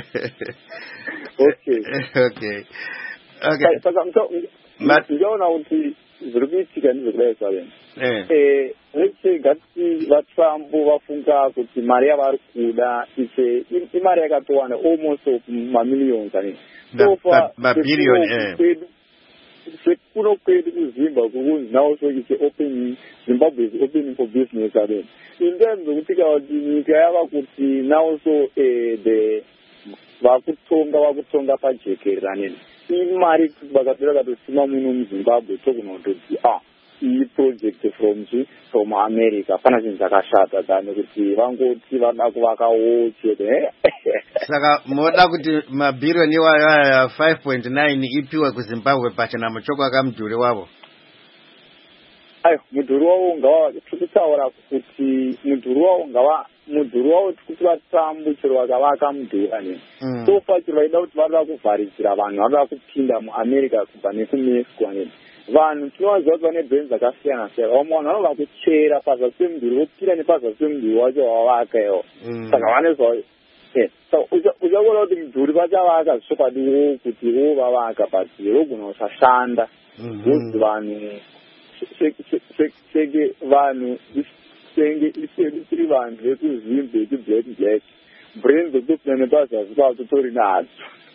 Okay. Okay. Okay. Saka ndichaona kuti zviri kuitika ndizvokudai Salem. Eh, let's ngati vaTrump vafunga kuti mari yavari kuda iche imari yakatowanda almost mamillions ani. Mabhillion eh. Sekuno kwedu kuZimbabwe kunzi now so it's open, Zimbabwe is opening for business again. In terms of kutika kuti nyika yava kuti now so the vakutonga vakutonga pajekerera nini imari vakapera katosima muno muZimbabwe tokunototi ah iyi project from from America pana chinhu chakashata dani kuti vangoti vada kuvakawo chete. Saka moda kuti mabhiriyoni iwayo five point nine ipiwe kuZimbabwe pachena muchoko akamudhuri wavo. Ayo mudhuri wavo ngawa tikutaura kuti mudhuri wavo ngawa mudhuri wavo kuti vatambu chero vakavaka mudhuri ani. So far chero vaida kuti vada kuvharidzira vanhu vada kupinda muAmerica kubva nekumexico ani. Vanhu tinowanza kuti vane bhenzi dzakasiyana siyana. Vamwe vanhu vanova kuchera pazasi pemudhuri vopinda nepazasi pemudhuri wacho wavavaka iwo. Saka vanezva uchaona kuti mudhuri vachavaka zvichokwadiwo kuti vo vavaka but vogona kusashanda. Kuti vanhu senge vanhu senge tiri vanhu vekuZimbabwe vechiblack black brain dzokutopinda nepazasi pavo totori nadzo.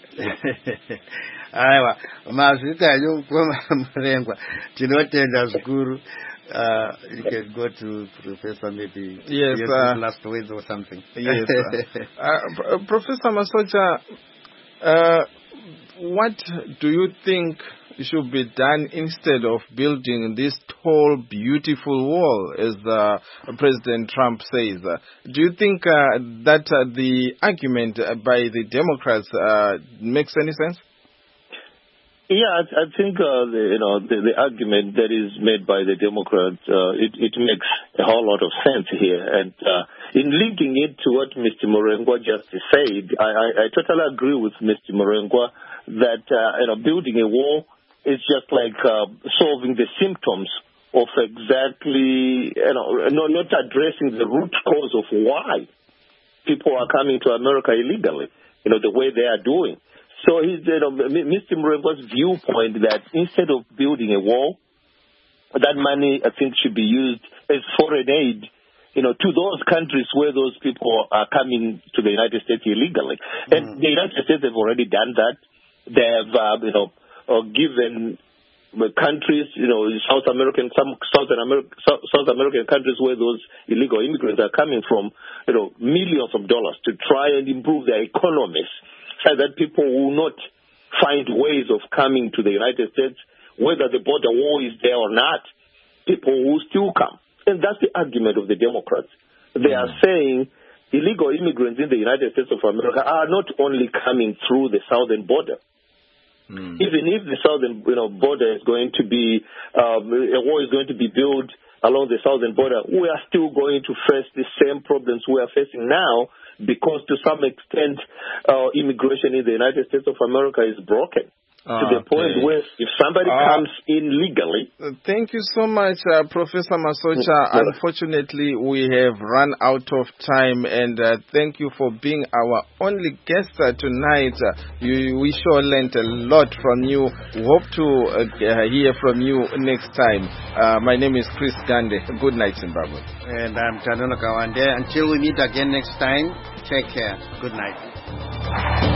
Aiwa, mazita yokoma murengwa. Tinotenda zvikuru. Uh, you can go to Professor maybe. Yes, uh, last words or something. Yes, uh, uh, Professor Masocha, uh, what do you think should be done instead of building this tall, beautiful wall, as uh, President Trump says? Uh, do you think uh, that uh, the argument by the Democrats uh, makes any sense? Yeah, I, I think uh, the, you know the, the argument that is made by the Democrats uh, it, it makes a whole lot of sense here, and uh, in linking it to what Mister Murengwa just said, I, I, I totally agree with Mister Murengwa that uh, you know building a wall is just like uh, solving the symptoms of exactly you know no, not addressing the root cause of why people are coming to America illegally, you know the way they are doing. So he's, you know, Mister Murengwa's viewpoint that instead of building a wall, that money, I think, should be used as foreign aid, you know, to those countries where those people are coming to the United States illegally. Mm. And the United States have already done that. They have, uh, you know, uh, given the countries, you know, South American, some Southern American, South American countries where those illegal immigrants are coming from, you know, millions of dollars to try and improve their economies, so that people will not find ways of coming to the United States, whether the border wall is there or not, people will still come. And that's the argument of the Democrats. They mm. are saying illegal immigrants in the United States of America are not only coming through the southern border. Mm. Even if the southern you know, border is going to be, um, a wall is going to be built along the southern border, we are still going to face the same problems we are facing now, because to some extent uh, immigration in the United States of America is broken. Uh, to the point okay. where if somebody uh, comes in legally... Uh, thank you so much, uh, Professor Masocha. Mm-hmm. Unfortunately, we have run out of time, and uh, thank you for being our only guest uh, tonight. Uh, you, we sure learned a lot from you. We hope to uh, hear from you next time. Uh, my name is Chris Gande. Good night, Zimbabwe. And I'm Tanono Kawande. Until we meet again next time, take care. Good night.